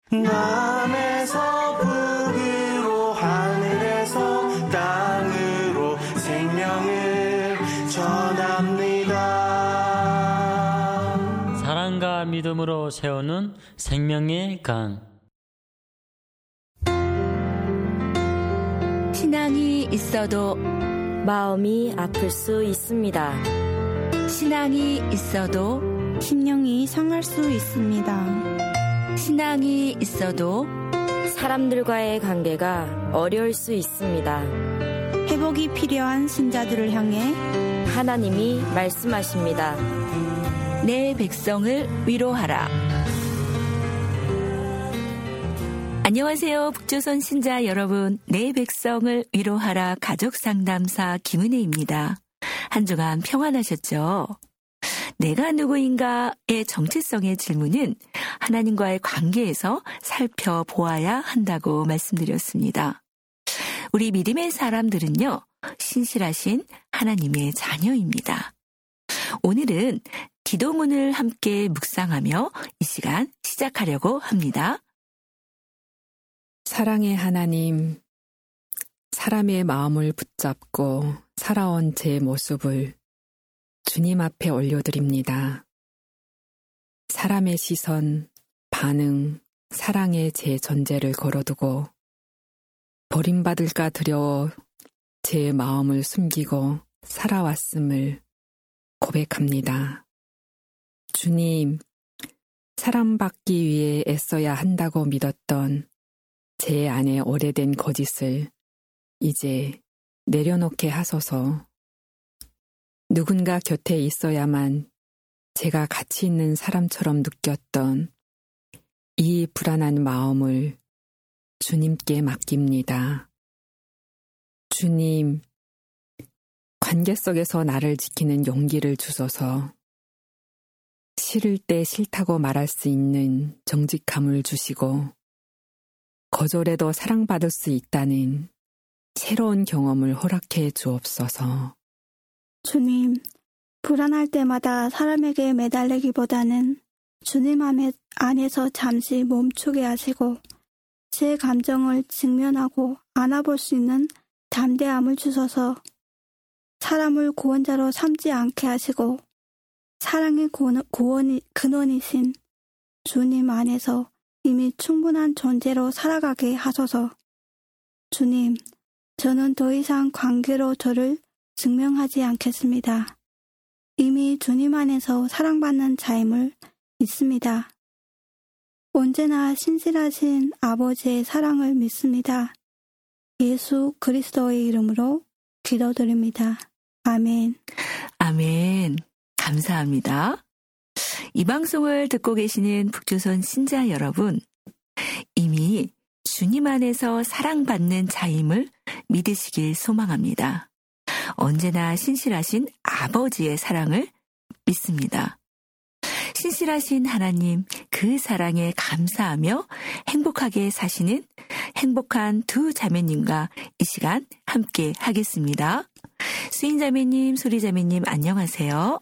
남에서 북으로 하늘에서 땅으로 생명을 전합니다. 사랑과 믿음으로 세우는 생명의 강. 신앙이 있어도 마음이 아플 수 있습니다. 신앙이 있어도 심령이 상할 수 있습니다. 신앙이 있어도 사람들과의 관계가 어려울 수 있습니다. 회복이 필요한 신자들을 향해 하나님이 말씀하십니다. 내 백성을 위로하라. 안녕하세요. 북조선 신자 여러분. 내 백성을 위로하라 가족상담사 김은혜입니다. 한 주간 평안하셨죠? 내가 누구인가의 정체성의 질문은 하나님과의 관계에서 살펴보아야 한다고 말씀드렸습니다. 우리 믿음의 사람들은요, 신실하신 하나님의 자녀입니다. 오늘은 기도문을 함께 묵상하며 이 시간 시작하려고 합니다. 사랑의 하나님, 사람의 마음을 붙잡고 살아온 제 모습을 주님 앞에 올려드립니다. 사람의 시선, 반응, 사랑에 제 존재를 걸어두고 버림받을까 두려워 제 마음을 숨기고 살아왔음을 고백합니다. 주님, 사랑받기 위해 애써야 한다고 믿었던 제 안에 오래된 거짓을 이제 내려놓게 하소서. 누군가 곁에 있어야만 제가 가치 있는 사람처럼 느꼈던 이 불안한 마음을 주님께 맡깁니다. 주님, 관계 속에서 나를 지키는 용기를 주소서. 싫을 때 싫다고 말할 수 있는 정직함을 주시고 거절해도 사랑받을 수 있다는 새로운 경험을 허락해 주옵소서. 주님, 불안할 때마다 사람에게 매달리기보다는 주님 안에서 잠시 멈추게 하시고 제 감정을 직면하고 안아볼 수 있는 담대함을 주셔서 사람을 구원자로 삼지 않게 하시고 사랑의 근원이신 주님 안에서 이미 충분한 존재로 살아가게 하소서. 주님, 저는 더 이상 관계로 저를 증명하지 않겠습니다. 이미 주님 안에서 사랑받는 자임을 믿습니다. 언제나 신실하신 아버지의 사랑을 믿습니다. 예수 그리스도의 이름으로 기도드립니다. 아멘. 아멘. 감사합니다. 이 방송을 듣고 계시는 북조선 신자 여러분, 이미 주님 안에서 사랑받는 자임을 믿으시길 소망합니다. 언제나 신실하신 아버지의 사랑을 믿습니다. 신실하신 하나님, 그 사랑에 감사하며 행복하게 사시는 행복한 두 자매님과 이 시간 함께 하겠습니다. 수인자매님, 소리자매님 안녕하세요.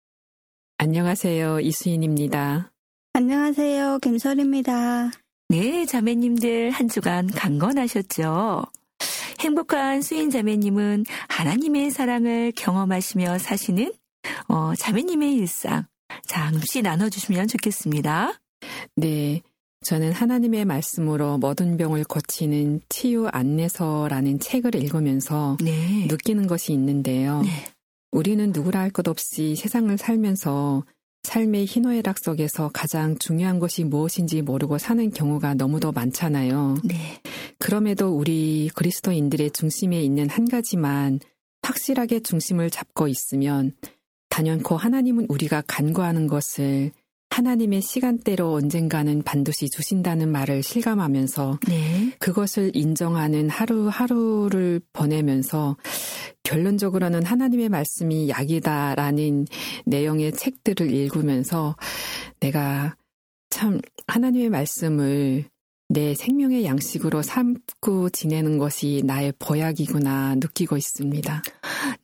안녕하세요. 이수인입니다. 안녕하세요. 김설입니다. 네, 자매님들 한 주간 강건하셨죠? 행복한 수인자매님은 하나님의 사랑을 경험하시며 사시는 자매님의 일상 잠시 나눠주시면 좋겠습니다. 네, 저는 하나님의 말씀으로 모든 병을 고치는 치유 안내서라는 책을 읽으면서 느끼는 것이 있는데요. 우리는 누구라 할 것 없이 세상을 살면서 삶의 희노애락 속에서 가장 중요한 것이 무엇인지 모르고 사는 경우가 너무도 많잖아요. 그럼에도 우리 그리스도인들의 중심에 있는 한 가지만 확실하게 중심을 잡고 있으면 단연코 하나님은 우리가 간구하는 것을 하나님의 시간대로 언젠가는 반드시 주신다는 말을 실감하면서 그것을 인정하는 하루하루를 보내면서 결론적으로는 하나님의 말씀이 약이다라는 내용의 책들을 읽으면서 내가 참 하나님의 말씀을 내 생명의 양식으로 삼고 지내는 것이 나의 보약이구나 느끼고 있습니다. 네.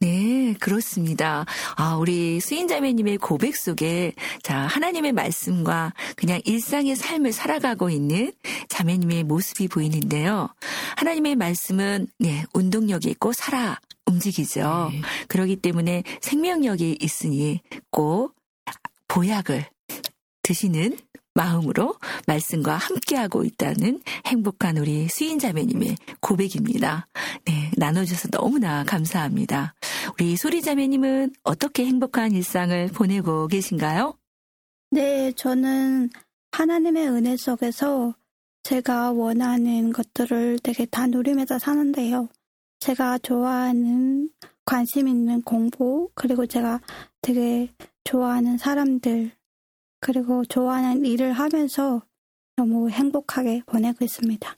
네, 그렇습니다. 우리 수인자매님의 고백 속에 하나님의 말씀과 그냥 일상의 삶을 살아가고 있는 자매님의 모습이 보이는데요. 하나님의 말씀은 운동력이 있고 살아 움직이죠. 네. 그렇기 때문에 생명력이 있으니 꼭 보약을 드시는 마음으로 말씀과 함께하고 있다는 행복한 우리 수인자매님의 고백입니다. 네, 나눠주셔서 너무나 감사합니다. 우리 소리자매님은 어떻게 행복한 일상을 보내고 계신가요? 네, 저는 하나님의 은혜 속에서 제가 원하는 것들을 되게 다 누리면서 사는데요. 제가 좋아하는 관심 있는 공부, 그리고 제가 되게 좋아하는 사람들, 그리고 좋아하는 일을 하면서 너무 행복하게 보내고 있습니다.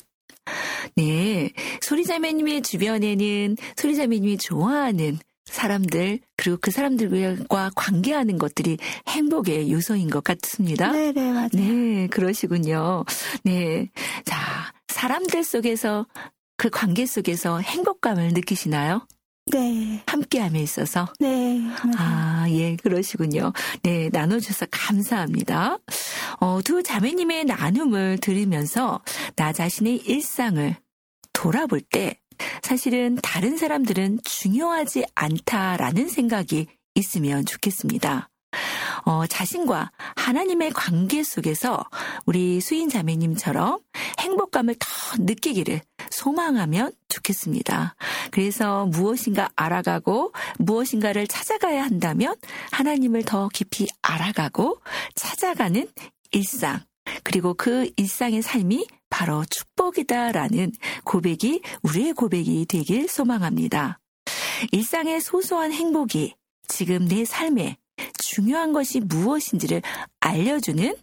네, 소리자매님의 주변에는 소리자매님이 좋아하는 사람들, 그리고 그 사람들과 관계하는 것들이 행복의 요소인 것 같습니다. 네, 맞아요. 네, 그러시군요. 네, 사람들 속에서, 그 관계 속에서 행복감을 느끼시나요? 네. 함께함에 있어서? 네. 예, 그러시군요. 네, 나눠주셔서 감사합니다. 두 자매님의 나눔을 들으면서 나 자신의 일상을 돌아볼 때 사실은 다른 사람들은 중요하지 않다라는 생각이 있으면 좋겠습니다. 자신과 하나님의 관계 속에서 우리 수인 자매님처럼 행복감을 더 느끼기를 소망하면 좋겠습니다. 그래서 무엇인가 알아가고 무엇인가를 찾아가야 한다면 하나님을 더 깊이 알아가고 찾아가는 일상, 그리고 그 일상의 삶이 바로 축복이다라는 고백이 우리의 고백이 되길 소망합니다. 일상의 소소한 행복이 지금 내 삶에 중요한 것이 무엇인지를 알려주는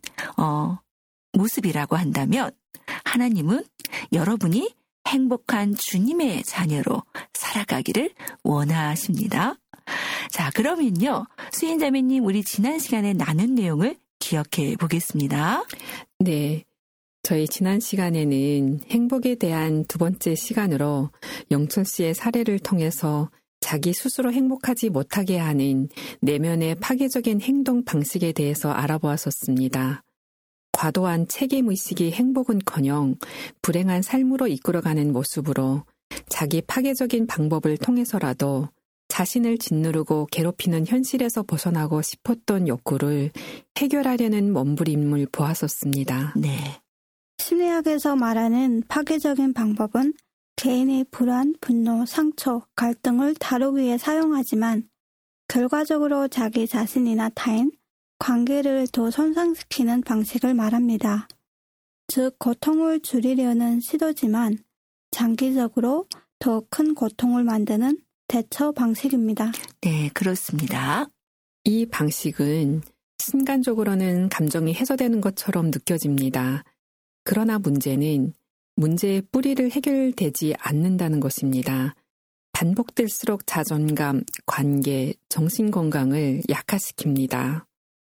모습이라고 한다면 하나님은 여러분이 행복한 주님의 자녀로 살아가기를 원하십니다. 자, 그러면요. 수인자매님, 우리 지난 시간에 나눈 내용을 기억해 보겠습니다. 네. 저희 지난 시간에는 행복에 대한 두 번째 시간으로 영철 씨의 사례를 통해서 자기 스스로 행복하지 못하게 하는 내면의 파괴적인 행동 방식에 대해서 알아보았었습니다. 과도한 책임의식이 행복은커녕 불행한 삶으로 이끌어가는 모습으로 자기 파괴적인 방법을 통해서라도 자신을 짓누르고 괴롭히는 현실에서 벗어나고 싶었던 욕구를 해결하려는 몸부림을 보았었습니다. 네. 심리학에서 말하는 파괴적인 방법은 개인의 불안, 분노, 상처, 갈등을 다루기 위해 사용하지만 결과적으로 자기 자신이나 타인, 관계를 더 손상시키는 방식을 말합니다. 즉, 고통을 줄이려는 시도지만 장기적으로 더 큰 고통을 만드는 대처 방식입니다. 네, 그렇습니다. 이 방식은 순간적으로는 감정이 해소되는 것처럼 느껴집니다. 그러나 문제는 문제의 뿌리를 해결되지 않는다는 것입니다. 반복될수록 자존감, 관계, 정신건강을 약화시킵니다.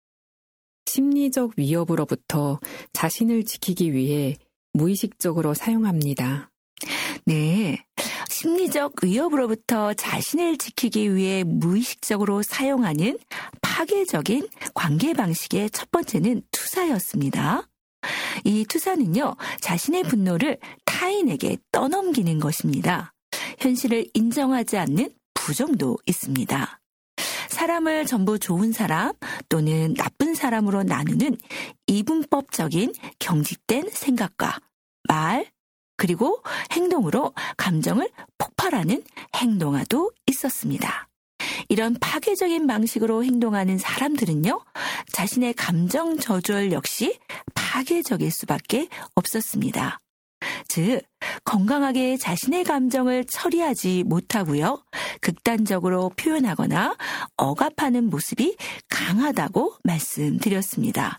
심리적 위협으로부터 자신을 지키기 위해 무의식적으로 사용합니다. 네, 심리적 위협으로부터 자신을 지키기 위해 무의식적으로 사용하는 파괴적인 관계 방식의 첫 번째는 투사였습니다. 이 투사는요, 자신의 분노를 타인에게 떠넘기는 것입니다. 현실을 인정하지 않는 부정도 있습니다. 사람을 전부 좋은 사람 또는 나쁜 사람으로 나누는 이분법적인 경직된 생각과 말, 그리고 행동으로 감정을 폭발하는 행동아도 있었습니다. 이런 파괴적인 방식으로 행동하는 사람들은요, 자신의 감정 저절 역시 파괴적일 수밖에 없었습니다. 즉, 건강하게 자신의 감정을 처리하지 못하고요, 극단적으로 표현하거나 억압하는 모습이 강하다고 말씀드렸습니다.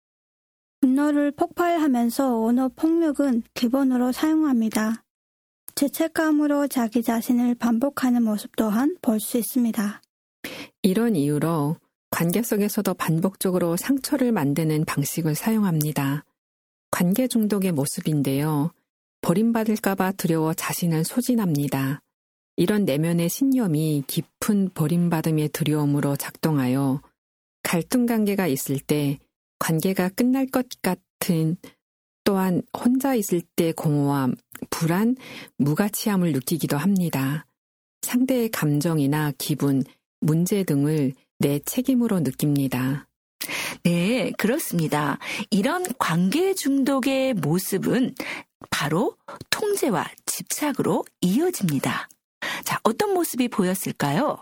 분노를 폭발하면서 언어 폭력은 기본으로 사용합니다. 죄책감으로 자기 자신을 반복하는 모습 또한 볼 수 있습니다. 이런 이유로 관계 속에서도 반복적으로 상처를 만드는 방식을 사용합니다. 관계 중독의 모습인데요. 버림받을까봐 두려워 자신을 소진합니다. 이런 내면의 신념이 깊은 버림받음의 두려움으로 작동하여 갈등 관계가 있을 때 관계가 끝날 것 같은, 또한 혼자 있을 때 공허함, 불안, 무가치함을 느끼기도 합니다. 상대의 감정이나 기분, 문제 등을 내 책임으로 느낍니다. 네, 그렇습니다. 이런 관계 중독의 모습은 바로 통제와 집착으로 이어집니다. 자, 어떤 모습이 보였을까요?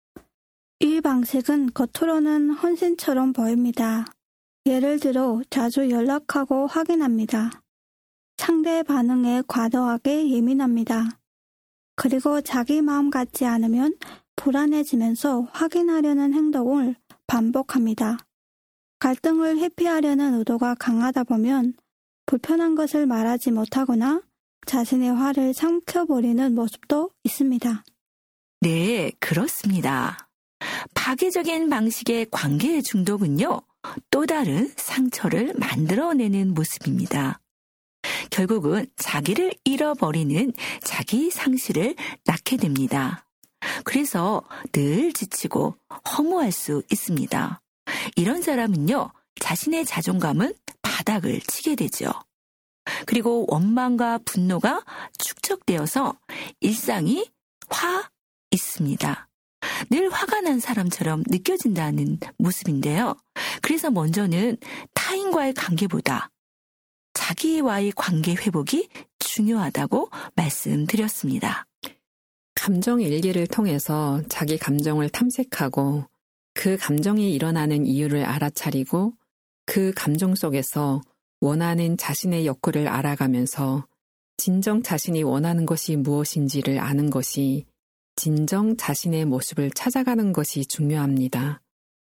이 방식은 겉으로는 헌신처럼 보입니다. 예를 들어 자주 연락하고 확인합니다. 상대의 반응에 과도하게 예민합니다. 그리고 자기 마음 같지 않으면 불안해지면서 확인하려는 행동을 반복합니다. 갈등을 회피하려는 의도가 강하다 보면 불편한 것을 말하지 못하거나 자신의 화를 삼켜버리는 모습도 있습니다. 네, 그렇습니다. 파괴적인 방식의 관계 중독은요, 또 다른 상처를 만들어내는 모습입니다. 결국은 자기를 잃어버리는 자기 상실을 낳게 됩니다. 그래서 늘 지치고 허무할 수 있습니다. 이런 사람은요, 자신의 자존감은 바닥을 치게 되죠. 그리고 원망과 분노가 축적되어서 일상이 화 있습니다. 늘 화가 난 사람처럼 느껴진다는 모습인데요. 그래서 먼저는 타인과의 관계보다 자기와의 관계 회복이 중요하다고 말씀드렸습니다. 감정 일기를 통해서 자기 감정을 탐색하고 그 감정이 일어나는 이유를 알아차리고 그 감정 속에서 원하는 자신의 욕구를 알아가면서 진정 자신이 원하는 것이 무엇인지를 아는 것이 진정 자신의 모습을 찾아가는 것이 중요합니다.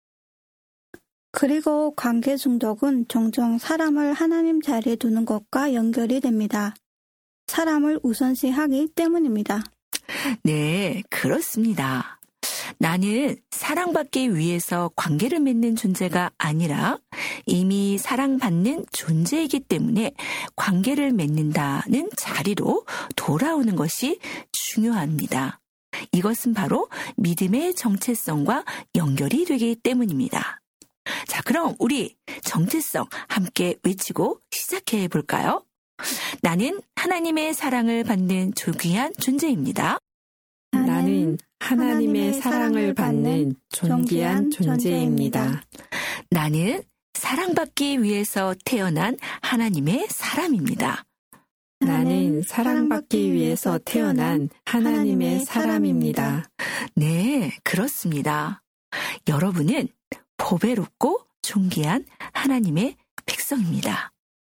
그리고 관계 중독은 종종 사람을 하나님 자리에 두는 것과 연결이 됩니다. 사람을 우선시하기 때문입니다. 네, 그렇습니다. 나는 사랑받기 위해서 관계를 맺는 존재가 아니라 이미 사랑받는 존재이기 때문에 관계를 맺는다는 자리로 돌아오는 것이 중요합니다. 이것은 바로 믿음의 정체성과 연결이 되기 때문입니다. 자, 그럼 우리 정체성 함께 외치고 시작해 볼까요? 나는 하나님의 사랑을 받는 존귀한 존재입니다. 나는 하나님의 사랑을 받는 존귀한 존재입니다. 나는 사랑받기 위해서 태어난 하나님의 사람입니다. 나는 사랑받기 위해서 태어난 하나님의 사람입니다. 네, 그렇습니다. 여러분은 보배롭고 존귀한 하나님의 백성입니다.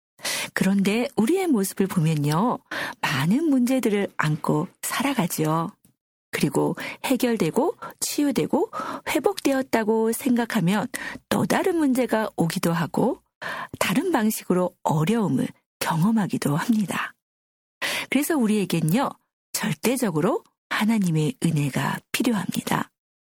그런데 우리의 모습을 보면요, 많은 문제들을 안고 살아가죠. 그리고 해결되고 치유되고 회복되었다고 생각하면 또 다른 문제가 오기도 하고 다른 방식으로 어려움을 경험하기도 합니다. 그래서 우리에겐요, 절대적으로 하나님의 은혜가 필요합니다.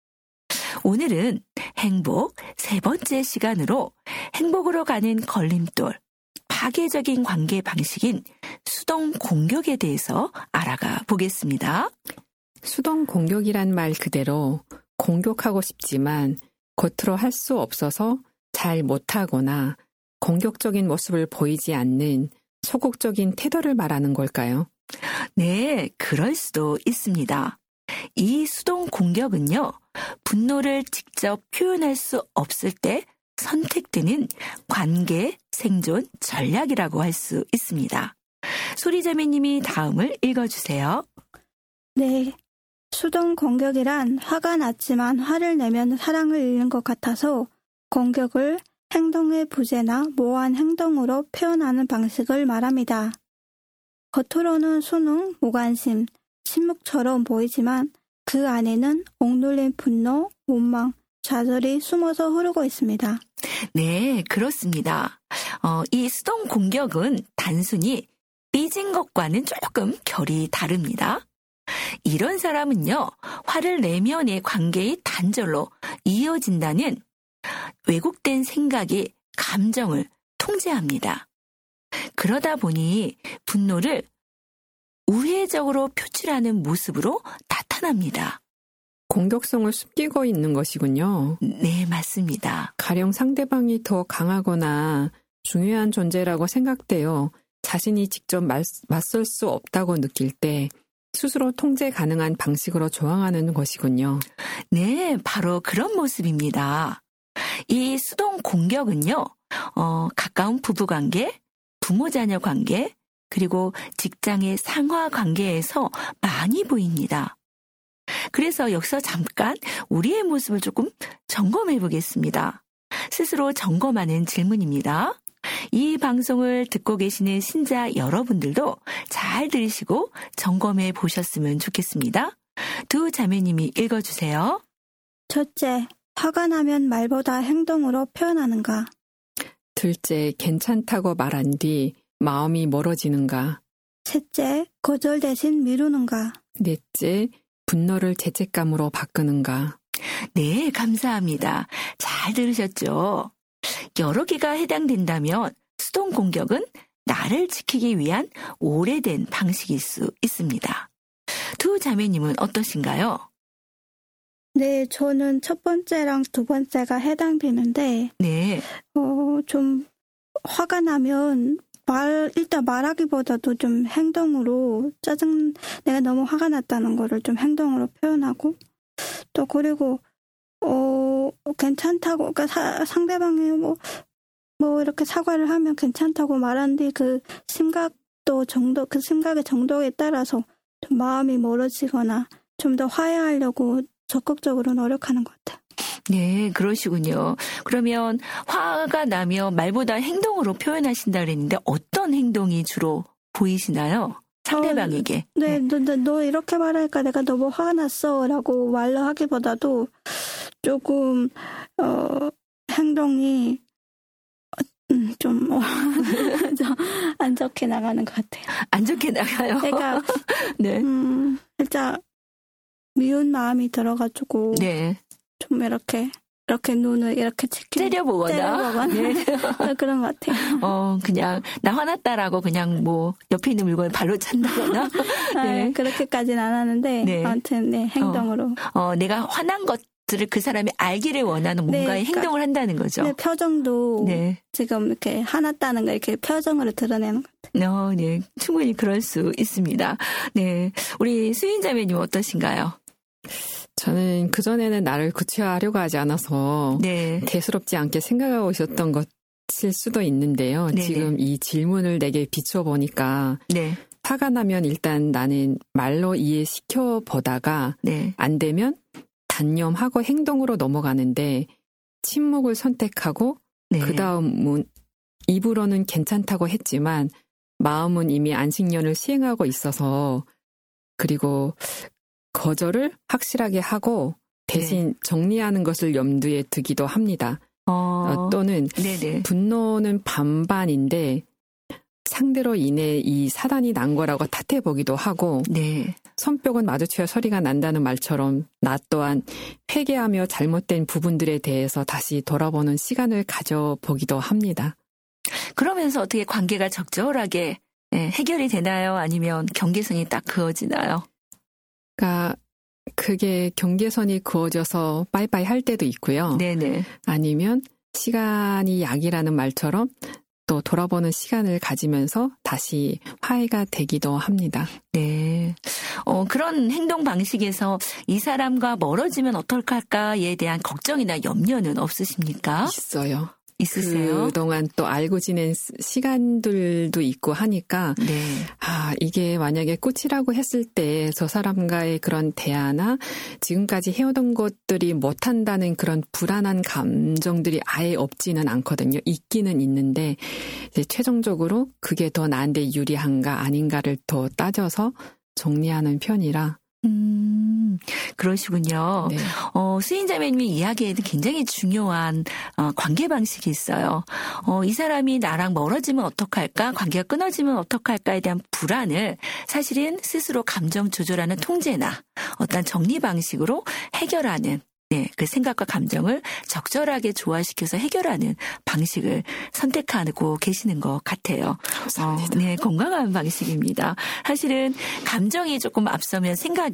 오늘은 행복 세 번째 시간으로 행복으로 가는 걸림돌, 파괴적인 관계 방식인 수동 공격에 대해서 알아가 보겠습니다. 수동 공격이란 말 그대로 공격하고 싶지만 겉으로 할 수 없어서 잘 못하거나 공격적인 모습을 보이지 않는 소극적인 태도를 말하는 걸까요? 네, 그럴 수도 있습니다. 이 수동 공격은요, 분노를 직접 표현할 수 없을 때 선택되는 관계 생존 전략이라고 할 수 있습니다. 소리자매님이 다음을 읽어주세요. 네, 수동 공격이란 화가 났지만 화를 내면 사랑을 잃는 것 같아서 공격을 행동의 부재나 모호한 행동으로 표현하는 방식을 말합니다. 겉으로는 순응, 무관심, 침묵처럼 보이지만 그 안에는 억눌린 분노, 원망, 좌절이 숨어서 흐르고 있습니다. 네, 그렇습니다. 이 수동 공격은 단순히 삐진 것과는 조금 결이 다릅니다. 이런 사람은요, 화를 내면의 관계의 단절로 이어진다는 왜곡된 생각이 감정을 통제합니다. 그러다 보니 분노를 우회적으로 표출하는 모습으로 나타납니다. 공격성을 숨기고 있는 것이군요. 네, 맞습니다. 가령 상대방이 더 강하거나 중요한 존재라고 생각되어 자신이 직접 맞설 수 없다고 느낄 때 스스로 통제 가능한 방식으로 저항하는 것이군요. 네, 바로 그런 모습입니다. 이 수동 공격은요, 가까운 부부관계, 부모자녀 관계, 그리고 직장의 상하 관계에서 많이 보입니다. 그래서 여기서 잠깐 우리의 모습을 조금 점검해 보겠습니다. 스스로 점검하는 질문입니다. 이 방송을 듣고 계시는 신자 여러분들도 잘 들으시고 점검해 보셨으면 좋겠습니다. 두 자매님이 읽어주세요. 첫째, 화가 나면 말보다 행동으로 표현하는가? 둘째, 괜찮다고 말한 뒤 마음이 멀어지는가? 셋째, 거절 대신 미루는가? 넷째, 분노를 죄책감으로 바꾸는가? 네, 감사합니다. 잘 들으셨죠? 여러 개가 해당된다면 수동 공격은 나를 지키기 위한 오래된 방식일 수 있습니다. 두 자매님은 어떠신가요? 네, 저는 첫 번째랑 두 번째가 해당되는데, 네. 좀 화가 나면 일단 말하기보다도 좀 행동으로 내가 너무 화가 났다는 거를 좀 행동으로 표현하고, 또 그리고, 괜찮다고, 그러니까 상대방이 뭐 이렇게 사과를 하면 괜찮다고 말하는데 그 심각의 정도에 따라서 좀 마음이 멀어지거나 좀 더 화해하려고 적극적으로 노력하는 것 같아요. 네, 그러시군요. 그러면 화가 나면 말보다 행동으로 표현하신다 그랬는데 어떤 행동이 주로 보이시나요? 상대방에게. 네, 너 이렇게 말하니까 내가 너무 화가 났어 라고 말로 하기보다도 조금 행동이 좀 안 좋게 나가는 것 같아요. 안 좋게 나가요? 내가 네. 살짝 미운 마음이 들어가지고 네. 좀 이렇게 눈을 이렇게 때려보거나 네. 그런 것 같아요. 그냥 나 화났다라고 그냥 뭐 옆에 있는 물건을 발로 찬다거나 네. 그렇게까지는 안 하는데 네. 아무튼 네, 행동으로 내가 화난 것들을 그 사람이 알기를 원하는 뭔가의 행동을 한다는 거죠. 네, 표정도 지금 이렇게 화났다는 걸 이렇게 표정으로 드러내는 것 같아요. 네, 충분히 그럴 수 있습니다. 네, 우리 수인자매님 어떠신가요? 저는 그전에는 나를 구체화하려고 하지 않아서 대수롭지 않게 생각하고 있었던 것일 수도 있는데요. 네네. 지금 이 질문을 내게 비춰보니까 화가 나면 일단 나는 말로 이해시켜 보다가 안 되면 단념하고 행동으로 넘어가는데 침묵을 선택하고 그 다음은 입으로는 괜찮다고 했지만 마음은 이미 안식년을 시행하고 있어서 그리고 거절을 확실하게 하고 대신 정리하는 것을 염두에 두기도 합니다. 또는 분노는 반반인데 상대로 인해 이 사단이 난 거라고 탓해보기도 하고 손뼉은 마주쳐야 소리가 난다는 말처럼 나 또한 회개하며 잘못된 부분들에 대해서 다시 돌아보는 시간을 가져보기도 합니다. 그러면서 어떻게 관계가 적절하게 해결이 되나요? 아니면 경계선이 딱 그어지나요? 그러니까 그게 경계선이 그어져서 빠이빠이 할 때도 있고요. 아니면 시간이 약이라는 말처럼 또 돌아보는 시간을 가지면서 다시 화해가 되기도 합니다. 네. 그런 행동 방식에서 이 사람과 멀어지면 어떨까에 대한 걱정이나 염려는 없으십니까? 있어요. 있으세요? 그동안 또 알고 지낸 시간들도 있고 하니까 이게 만약에 꽃이라고 했을 때 저 사람과의 그런 대화나 지금까지 해오던 것들이 못한다는 그런 불안한 감정들이 아예 없지는 않거든요. 있기는 있는데 이제 최종적으로 그게 더 나한테 유리한가 아닌가를 더 따져서 정리하는 편이라 그러시군요. 네. 수인자매님이 이야기에는 굉장히 중요한 관계 방식이 있어요. 이 사람이 나랑 멀어지면 어떡할까? 관계가 끊어지면 어떡할까에 대한 불안을 사실은 스스로 감정 조절하는 통제나 어떤 정리 방식으로 해결하는 그 생각과 감정을 적절하게 조화시켜서 해결하는 방식을 선택하고 계시는 것 같아요. 감사합니다. 건강한 방식입니다. 사실은 감정이 조금 앞서면 생각이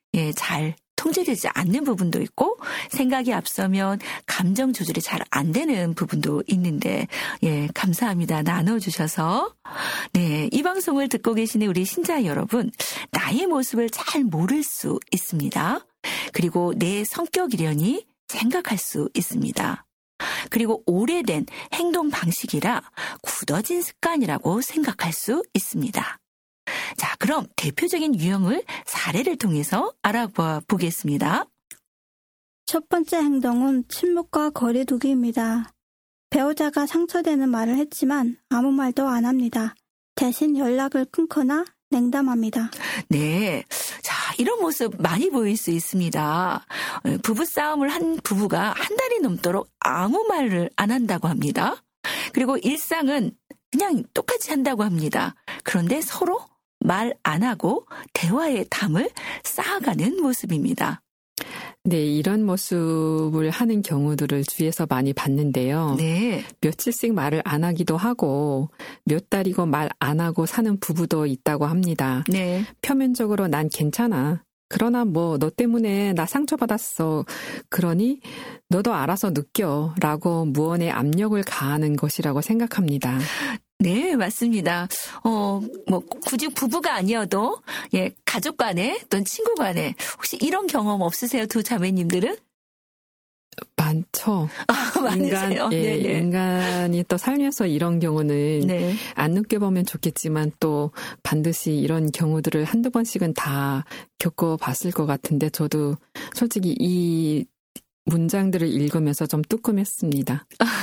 잘 통제되지 않는 부분도 있고 생각이 앞서면 감정 조절이 잘 안 되는 부분도 있는데 감사합니다. 나눠주셔서 이 방송을 듣고 계시는 우리 신자 여러분 나의 모습을 잘 모를 수 있습니다. 그리고 내 성격이려니 생각할 수 있습니다. 그리고 오래된 행동 방식이라 굳어진 습관이라고 생각할 수 있습니다. 자, 그럼 대표적인 유형을 사례를 통해서 알아봐 보겠습니다. 첫 번째 행동은 침묵과 거리두기입니다. 배우자가 상처되는 말을 했지만 아무 말도 안 합니다. 대신 연락을 끊거나 냉담합니다. 네. 자, 이런 모습 많이 보일 수 있습니다. 부부싸움을 한 부부가 한 달이 넘도록 아무 말을 안 한다고 합니다. 그리고 일상은 그냥 똑같이 한다고 합니다. 그런데 서로 말 안 하고 대화의 담을 쌓아가는 모습입니다. 네, 이런 모습을 하는 경우들을 주위에서 많이 봤는데요. 네. 며칠씩 말을 안 하기도 하고 몇 달이고 말 안 하고 사는 부부도 있다고 합니다. 네. 표면적으로 난 괜찮아. 그러나 뭐 너 때문에 나 상처받았어. 그러니 너도 알아서 느껴. 라고 무언의 압력을 가하는 것이라고 생각합니다. 네, 맞습니다. 뭐 굳이 부부가 아니어도 가족 간에 또는 친구 간에 혹시 이런 경험 없으세요? 두 자매님들은? 많죠. 많으세요? 인간이 또 살면서 이런 경우는 안 느껴보면 좋겠지만 또 반드시 이런 경우들을 한두 번씩은 다 겪어봤을 것 같은데 저도 솔직히 이 문장들을 읽으면서 좀 뜨끔했습니다.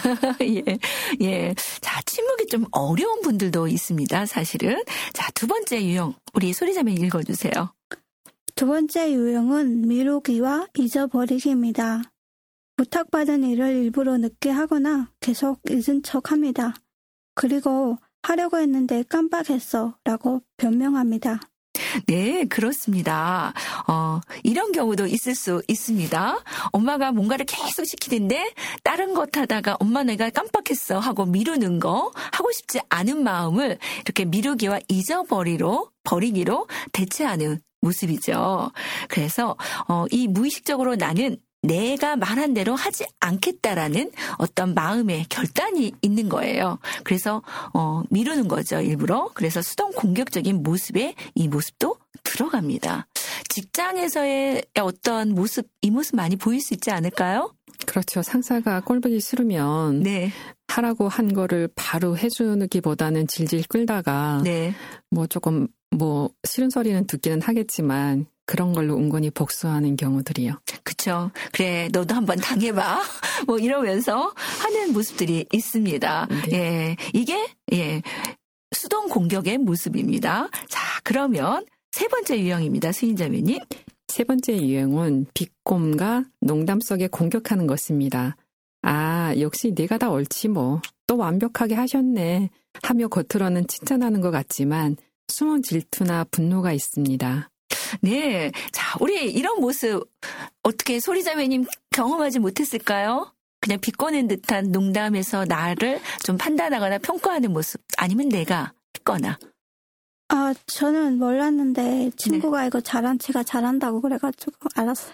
자, 침묵이 좀 어려운 분들도 있습니다, 사실은. 자, 두 번째 유형, 우리 소리자매 읽어주세요. 두 번째 유형은 미루기와 잊어버리기입니다. 부탁받은 일을 일부러 늦게 하거나 계속 잊은 척합니다. 그리고 하려고 했는데 깜빡했어 라고 변명합니다. 네, 그렇습니다. 이런 경우도 있을 수 있습니다. 엄마가 뭔가를 계속 시키는데 다른 것 하다가 엄마 내가 깜빡했어 하고 미루는 거, 하고 싶지 않은 마음을 이렇게 미루기와 버리기로 대체하는 모습이죠. 그래서 이 무의식적으로 나는 내가 말한 대로 하지 않겠다라는 어떤 마음의 결단이 있는 거예요. 그래서 미루는 거죠, 일부러. 그래서 수동 공격적인 모습에 이 모습도 들어갑니다. 직장에서의 어떤 모습, 이 모습 많이 보일 수 있지 않을까요? 그렇죠. 상사가 꼴보기 싫으면 하라고 한 거를 바로 해주기보다는 질질 끌다가 뭐 조금 싫은 소리는 듣기는 하겠지만 그런 걸로 은근히 복수하는 경우들이요. 그렇죠. 그래, 너도 한번 당해봐. 뭐 이러면서 하는 모습들이 있습니다. 이게 수동 공격의 모습입니다. 자, 그러면 세 번째 유형입니다. 수인자매님. 세 번째 유형은 비꼼과 농담 속에 공격하는 것입니다. 아, 역시 네가 다 옳지 뭐. 또 완벽하게 하셨네. 하며 겉으로는 칭찬하는 것 같지만 숨은 질투나 분노가 있습니다. 네. 자, 우리 이런 모습 어떻게 소리자매님 경험하지 못했을까요? 그냥 비꼬는 듯한 농담에서 나를 좀 판단하거나 평가하는 모습 아니면 내가 했거나. 저는 몰랐는데 친구가 이거 제가 잘한다고 그래가지고 알았어요.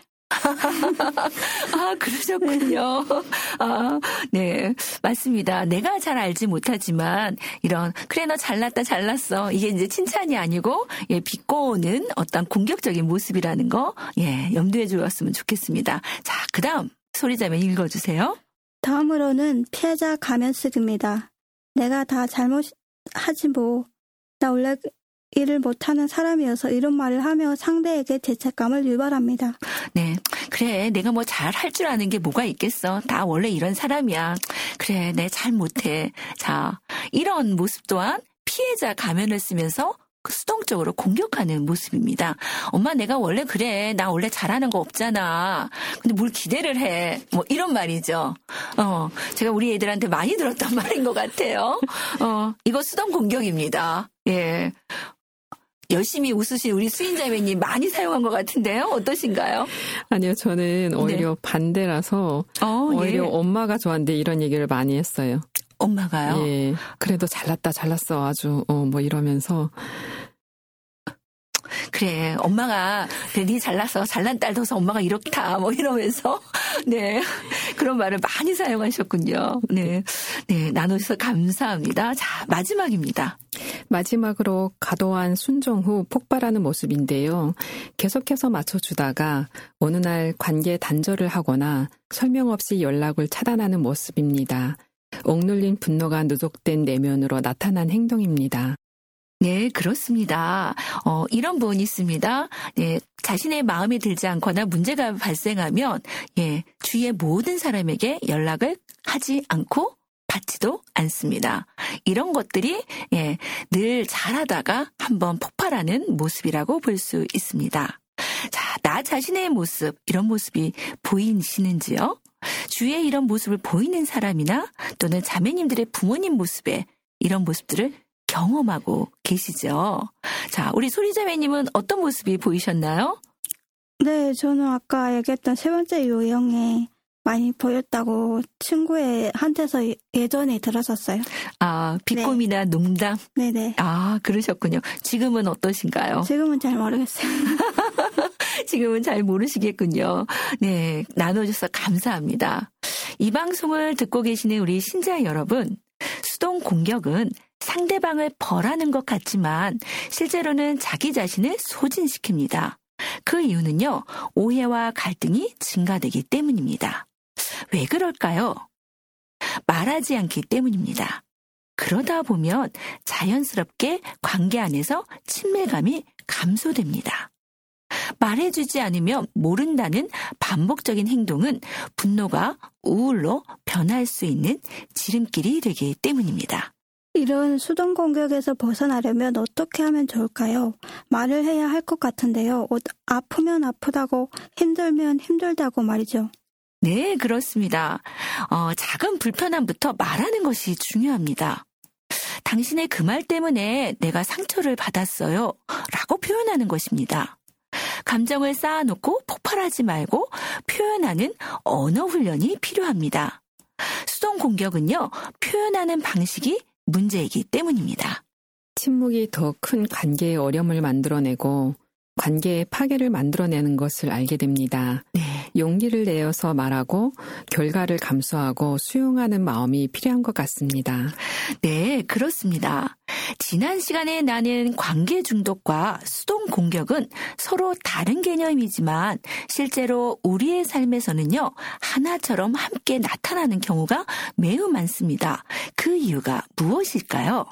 그러셨군요. 네, 맞습니다. 내가 잘 알지 못하지만 이런 그래 너 잘났어 이게 이제 칭찬이 아니고 비꼬는 어떤 공격적인 모습이라는 거 염두에 주었으면 좋겠습니다. 자, 그다음 소리자매 읽어주세요. 다음으로는 피해자 가면 쓰기입니다. 내가 다 잘못하지 뭐. 나 원래 일을 못하는 사람이어서 이런 말을 하며 상대에게 죄책감을 유발합니다. 네, 그래 내가 뭐 잘할 줄 아는 게 뭐가 있겠어. 다 원래 이런 사람이야. 그래 내 잘 못해. 자, 이런 모습 또한 피해자 가면을 쓰면서 수동적으로 공격하는 모습입니다. 엄마 내가 원래 그래. 나 원래 잘하는 거 없잖아. 근데 뭘 기대를 해. 뭐 이런 말이죠. 제가 우리 애들한테 많이 들었던 말인 것 같아요. 이거 수동 공격입니다. 예. 열심히 웃으신 우리 수인자매님 많이 사용한 것 같은데요. 어떠신가요? 아니요. 저는 오히려 반대라서 오히려 엄마가 저한테 이런 얘기를 많이 했어요. 엄마가요? 예. 그래도 잘났어 아주 뭐 이러면서. 그래, 엄마가 네 잘나서 잘난 딸 둬서 엄마가 이렇다 뭐 이러면서 네, 그런 말을 많이 사용하셨군요. 네, 나눠주셔서 감사합니다. 자, 마지막입니다. 마지막으로 과도한 순종 후 폭발하는 모습인데요. 계속해서 맞춰주다가 어느 날 관계 단절을 하거나 설명 없이 연락을 차단하는 모습입니다. 억눌린 분노가 누적된 내면으로 나타난 행동입니다. 네, 그렇습니다. 이런 부분이 있습니다. 네, 자신의 마음에 들지 않거나 문제가 발생하면 주위의 모든 사람에게 연락을 하지 않고 받지도 않습니다. 이런 것들이 늘 잘하다가 한번 폭발하는 모습이라고 볼 수 있습니다. 자, 나 자신의 모습, 이런 모습이 보이시는지요? 주위에 이런 모습을 보이는 사람이나 또는 자매님들의 부모님 모습에 이런 모습들을 경험하고 계시죠? 자, 우리 소리자매님은 어떤 모습이 보이셨나요? 네, 저는 아까 얘기했던 세 번째 요령에 많이 보였다고 친구한테서 예전에 들었었어요. 아, 비꼬미나 농담? 네네. 아, 그러셨군요. 지금은 어떠신가요? 지금은 잘 모르겠어요. 지금은 잘 모르시겠군요. 네, 나눠줘서 감사합니다. 이 방송을 듣고 계시는 우리 신자 여러분, 수동 공격은 상대방을 벌하는 것 같지만 실제로는 자기 자신을 소진시킵니다. 그 이유는요, 오해와 갈등이 증가되기 때문입니다. 왜 그럴까요? 말하지 않기 때문입니다. 그러다 보면 자연스럽게 관계 안에서 친밀감이 감소됩니다. 말해주지 않으면 모른다는 반복적인 행동은 분노가 우울로 변할 수 있는 지름길이 되기 때문입니다. 이런 수동 공격에서 벗어나려면 어떻게 하면 좋을까요? 말을 해야 할 것 같은데요. 아프면 아프다고, 힘들면 힘들다고 말이죠. 네, 그렇습니다. 작은 불편함부터 말하는 것이 중요합니다. 당신의 그 말 때문에 내가 상처를 받았어요. 라고 표현하는 것입니다. 감정을 쌓아놓고 폭발하지 말고 표현하는 언어 훈련이 필요합니다. 수동 공격은요, 표현하는 방식이 문제이기 때문입니다. 침묵이 더 큰 관계의 어려움을 만들어내고 관계의 파괴를 만들어내는 것을 알게 됩니다. 네. 용기를 내어서 말하고 결과를 감수하고 수용하는 마음이 필요한 것 같습니다. 네, 그렇습니다. 지난 시간에 나눈 관계 중독과 수동 공격은 서로 다른 개념이지만 실제로 우리의 삶에서는요, 하나처럼 함께 나타나는 경우가 매우 많습니다. 그 이유가 무엇일까요?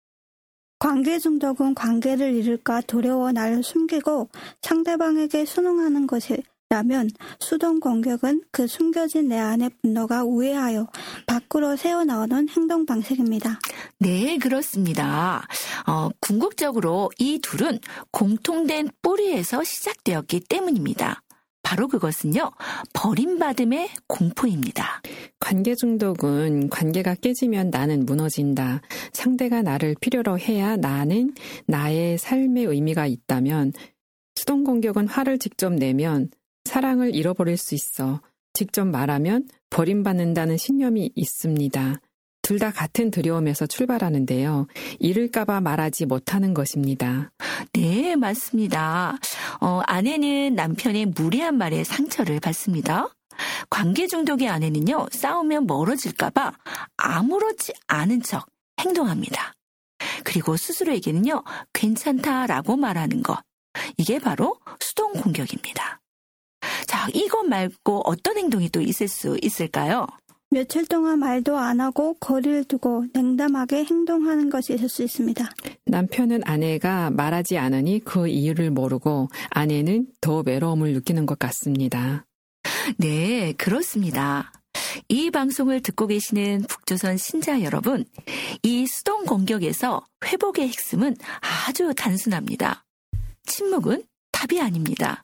관계 중독은 관계를 잃을까 두려워 나를 숨기고 상대방에게 순응하는 것이라면 수동 공격은 그 숨겨진 내 안의 분노가 우회하여 밖으로 새어나오는 행동 방식입니다. 네, 그렇습니다. 궁극적으로 이 둘은 공통된 뿌리에서 시작되었기 때문입니다. 바로 그것은요, 버림받음의 공포입니다. 관계 중독은 관계가 깨지면 나는 무너진다. 상대가 나를 필요로 해야 나는 나의 삶의 의미가 있다면, 수동 공격은 화를 직접 내면 사랑을 잃어버릴 수 있어. 직접 말하면 버림받는다는 신념이 있습니다. 둘 다 같은 두려움에서 출발하는데요. 잃을까봐 말하지 못하는 것입니다. 네, 맞습니다. 아내는 남편의 무례한 말에 상처를 받습니다. 관계 중독의 아내는요, 싸우면 멀어질까봐 아무렇지 않은 척 행동합니다. 그리고 스스로에게는요, 괜찮다라고 말하는 것. 이게 바로 수동 공격입니다. 자, 이것 말고 어떤 행동이 또 있을 수 있을까요? 며칠 동안 말도 안 하고 거리를 두고 냉담하게 행동하는 것이 있을 수 있습니다. 남편은 아내가 말하지 않으니 그 이유를 모르고 아내는 더 외로움을 느끼는 것 같습니다. 네, 그렇습니다. 이 방송을 듣고 계시는 북조선 신자 여러분, 이 수동 공격에서 회복의 핵심은 아주 단순합니다. 침묵은 답이 아닙니다.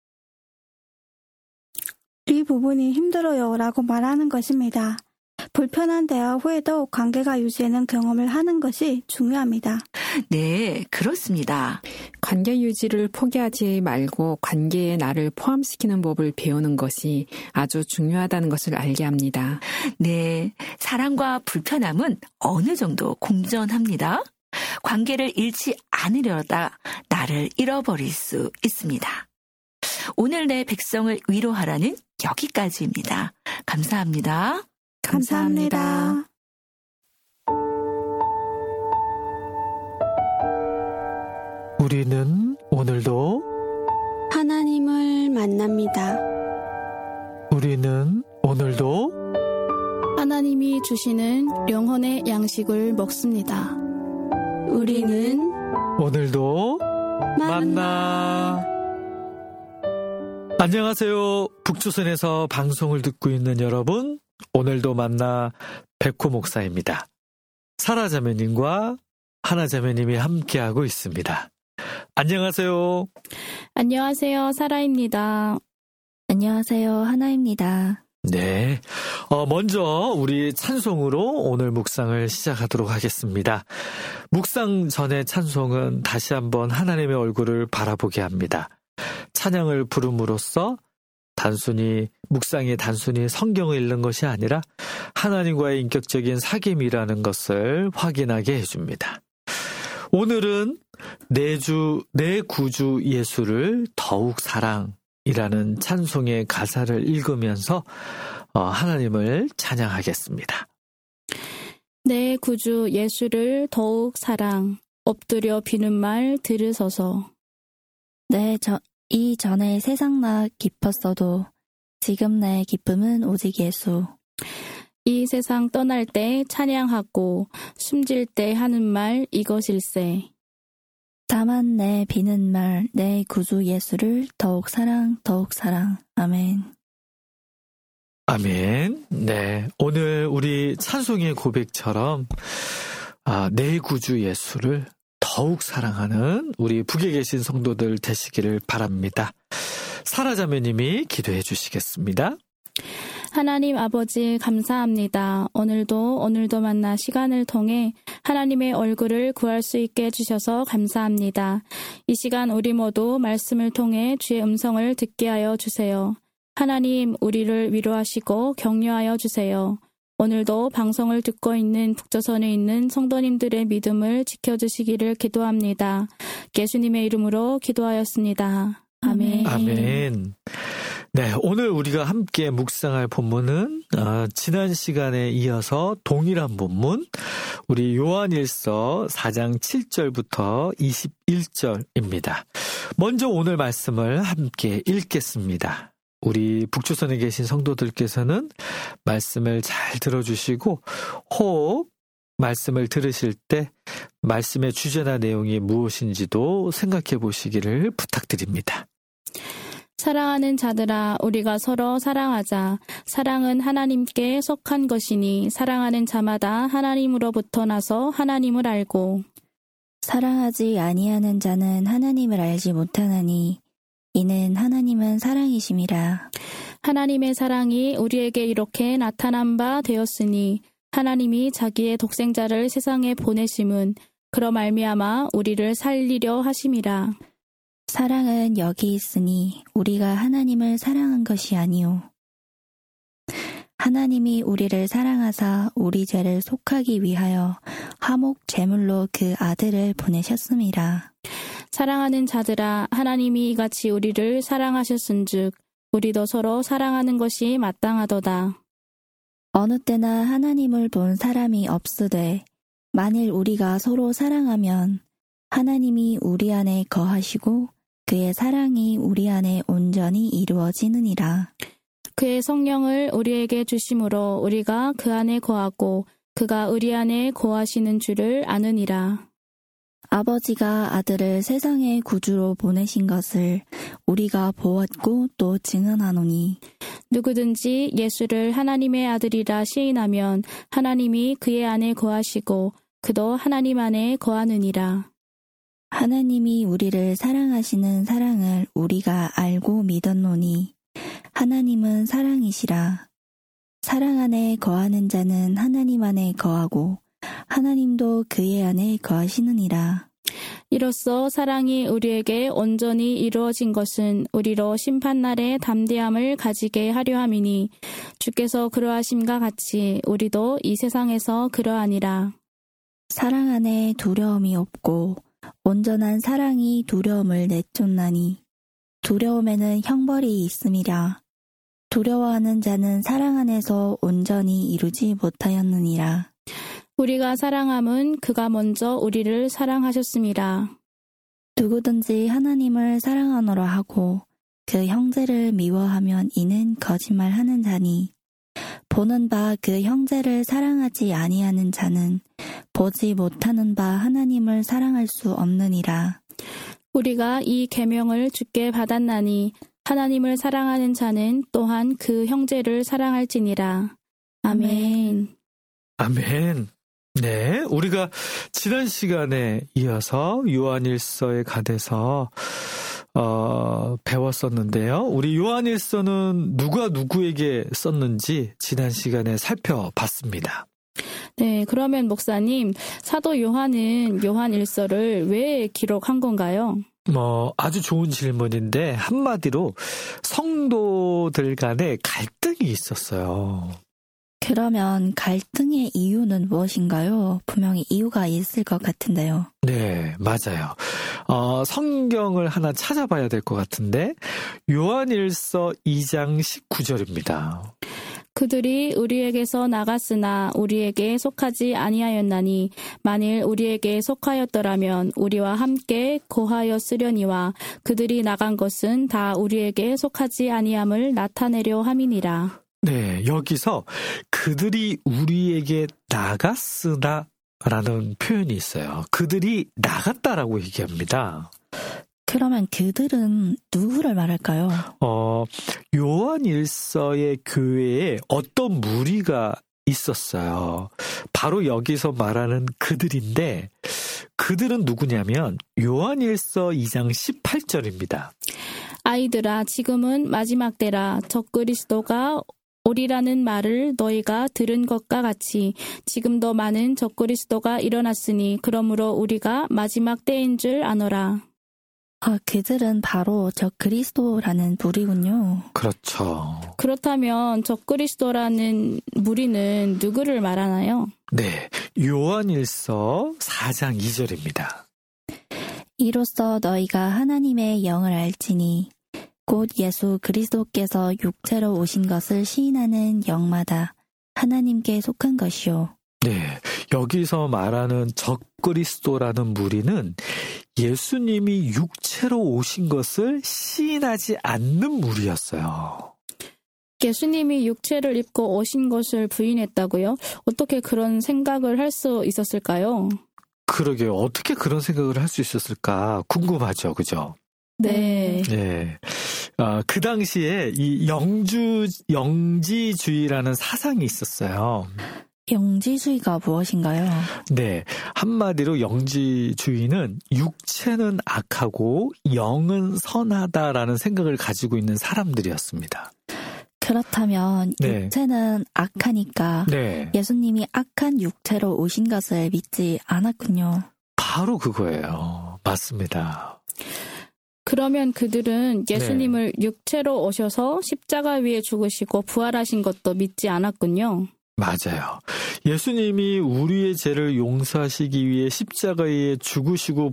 이 부분이 힘들어요 라고 말하는 것입니다. 불편한 대화 후에도 관계가 유지되는 경험을 하는 것이 중요합니다. 네, 그렇습니다. 관계 유지를 포기하지 말고 관계에 나를 포함시키는 법을 배우는 것이 아주 중요하다는 것을 알게 합니다. 네, 사랑과 불편함은 어느 정도 공존합니다. 관계를 잃지 않으려다 나를 잃어버릴 수 있습니다. 오늘 내 백성을 위로하라는 여기까지입니다. 감사합니다. 감사합니다. 우리는 오늘도 하나님을 만납니다. 우리는 오늘도 하나님이 주시는 영혼의 양식을 먹습니다. 우리는 오늘도 만나. 안녕하세요. 북조선에서 방송을 듣고 있는 여러분, 오늘도 만나 백호 목사입니다. 사라자매님과 하나자매님이 함께하고 있습니다. 안녕하세요. 안녕하세요. 사라입니다. 안녕하세요. 하나입니다. 네. 먼저 우리 찬송으로 오늘 묵상을 시작하도록 하겠습니다. 묵상 전의 찬송은 다시 한번 하나님의 얼굴을 바라보게 합니다. 찬양을 부름으로써 묵상이 단순히 성경을 읽는 것이 아니라 하나님과의 인격적인 사귐이라는 것을 확인하게 해줍니다. 오늘은 내 구주 예수를 더욱 사랑이라는 찬송의 가사를 읽으면서 하나님을 찬양하겠습니다. 내 구주 예수를 더욱 사랑, 엎드려 비는 말 들으소서. 이전에 세상 나 기뻤어도 지금 내 기쁨은 오직 예수. 이 세상 떠날 때 찬양하고 숨질 때 하는 말 이것일세. 다만 내 비는 말 내 구주 예수를 더욱 사랑. 아멘. 아멘. 네, 오늘 우리 찬송의 고백처럼 내 구주 예수를 더욱 사랑하는 우리 북에 계신 성도들 되시기를 바랍니다. 사라자매님이 기도해 주시겠습니다. 하나님 아버지 감사합니다. 오늘도 만나 시간을 통해 하나님의 얼굴을 구할 수 있게 해주셔서 감사합니다. 이 시간 우리 모두 말씀을 통해 주의 음성을 듣게 하여 주세요. 하나님 우리를 위로하시고 격려하여 주세요. 오늘도 방송을 듣고 있는 북조선에 있는 성도님들의 믿음을 지켜주시기를 기도합니다. 예수님의 이름으로 기도하였습니다. 아멘. 아멘. 네, 오늘 우리가 함께 묵상할 본문은 지난 시간에 이어서 동일한 본문, 우리 요한일서 4장 7절부터 21절입니다. 먼저 오늘 말씀을 함께 읽겠습니다. 우리 북조선에 계신 성도들께서는 말씀을 잘 들어주시고 혹 말씀을 들으실 때 말씀의 주제나 내용이 무엇인지도 생각해 보시기를 부탁드립니다. 사랑하는 자들아, 우리가 서로 사랑하자. 사랑은 하나님께 속한 것이니 사랑하는 자마다 하나님으로부터 나서 하나님을 알고, 사랑하지 아니하는 자는 하나님을 알지 못하나니 이는 하나님은 사랑이심이라. 하나님의 사랑이 우리에게 이렇게 나타난 바 되었으니 하나님이 자기의 독생자를 세상에 보내심은 그로 말미암아 우리를 살리려 하심이라. 사랑은 여기 있으니 우리가 하나님을 사랑한 것이 아니오. 하나님이 우리를 사랑하사 우리 죄를 속하기 위하여 화목 제물로 그 아들을 보내셨음이라. 사랑하는 자들아, 하나님이 이같이 우리를 사랑하셨은즉 우리도 서로 사랑하는 것이 마땅하도다. 어느 때나 하나님을 본 사람이 없으되 만일 우리가 서로 사랑하면 하나님이 우리 안에 거하시고 그의 사랑이 우리 안에 온전히 이루어지느니라. 그의 성령을 우리에게 주심으로 우리가 그 안에 거하고 그가 우리 안에 거하시는 줄을 아느니라. 아버지가 아들을 세상의 구주로 보내신 것을 우리가 보았고 또 증언하노니 누구든지 예수를 하나님의 아들이라 시인하면 하나님이 그의 안에 거하시고 그도 하나님 안에 거하느니라. 하나님이 우리를 사랑하시는 사랑을 우리가 알고 믿었노니 하나님은 사랑이시라. 사랑 안에 거하는 자는 하나님 안에 거하고 하나님도 그의 안에 거하시느니라. 이로써 사랑이 우리에게 온전히 이루어진 것은 우리로 심판날에 담대함을 가지게 하려 함이니 주께서 그러하심과 같이 우리도 이 세상에서 그러하니라. 사랑 안에 두려움이 없고 온전한 사랑이 두려움을 내쫓나니 두려움에는 형벌이 있음이라. 두려워하는 자는 사랑 안에서 온전히 이루지 못하였느니라. 우리가 사랑함은 그가 먼저 우리를 사랑하셨음이라. 누구든지 하나님을 사랑하노라 하고 그 형제를 미워하면 이는 거짓말하는 자니 보는 바 그 형제를 사랑하지 아니하는 자는 보지 못하는 바 하나님을 사랑할 수 없느니라. 우리가 이 계명을 주께 받았나니 하나님을 사랑하는 자는 또한 그 형제를 사랑할지니라. 아멘. 아멘. 네, 우리가 지난 시간에 이어서 요한일서에 가대서 배웠었는데요. 우리 요한일서는 누가 누구에게 썼는지 지난 시간에 살펴봤습니다. 네, 그러면 목사님, 사도 요한은 요한일서를 왜 기록한 건가요? 아주 좋은 질문인데 한마디로 성도들 간에 갈등이 있었어요. 그러면 갈등의 이유는 무엇인가요? 분명히 이유가 있을 것 같은데요. 네, 맞아요. 성경을 하나 찾아봐야 될 것 같은데 요한일서 2장 19절입니다. 그들이 우리에게서 나갔으나 우리에게 속하지 아니하였나니 만일 우리에게 속하였더라면 우리와 함께 고하였으려니와 그들이 나간 것은 다 우리에게 속하지 아니함을 나타내려 함이니라. 네, 여기서 그들이 우리에게 나갔으나 라는 표현이 있어요. 그들이 나갔다라고 얘기합니다. 그러면 그들은 누구를 말할까요? 요한일서의 교회에 어떤 무리가 있었어요. 바로 여기서 말하는 그들인데 그들은 누구냐면 요한일서 2장 18절입니다. 아이들아, 지금은 마지막 때라. 적그리스도가 오리라는 말을 너희가 들은 것과 같이 지금도 많은 적그리스도가 일어났으니 그러므로 우리가 마지막 때인 줄 아노라. 그들은 바로 적그리스도라는 무리군요. 그렇죠. 그렇다면 적그리스도라는 무리는 누구를 말하나요? 네, 요한일서 4장 2절입니다. 이로써 너희가 하나님의 영을 알지니 곧 예수 그리스도께서 육체로 오신 것을 시인하는 영마다 하나님께 속한 것이요. 네, 여기서 말하는 적그리스도라는 무리는 예수님이 육체로 오신 것을 시인하지 않는 무리였어요. 예수님이 육체를 입고 오신 것을 부인했다고요? 어떻게 그런 생각을 할 수 있었을까요? 그러게요. 어떻게 그런 생각을 할 수 있었을까 궁금하죠. 그죠? 네. 네. 그 당시에 이 영지주의라는 사상이 있었어요. 영지주의가 무엇인가요? 네. 한마디로 영지주의는 육체는 악하고 영은 선하다라는 생각을 가지고 있는 사람들이었습니다. 그렇다면 네. 육체는 악하니까 네. 예수님이 악한 육체로 오신 것을 믿지 않았군요. 바로 그거예요. 맞습니다. 그러면 그들은 예수님을 육체로 오셔서 십자가 위에 죽으시고 부활하신 것도 믿지 않았군요. 맞아요. 예수님이 우리의 죄를 용서하시기 위해 십자가에 죽으시고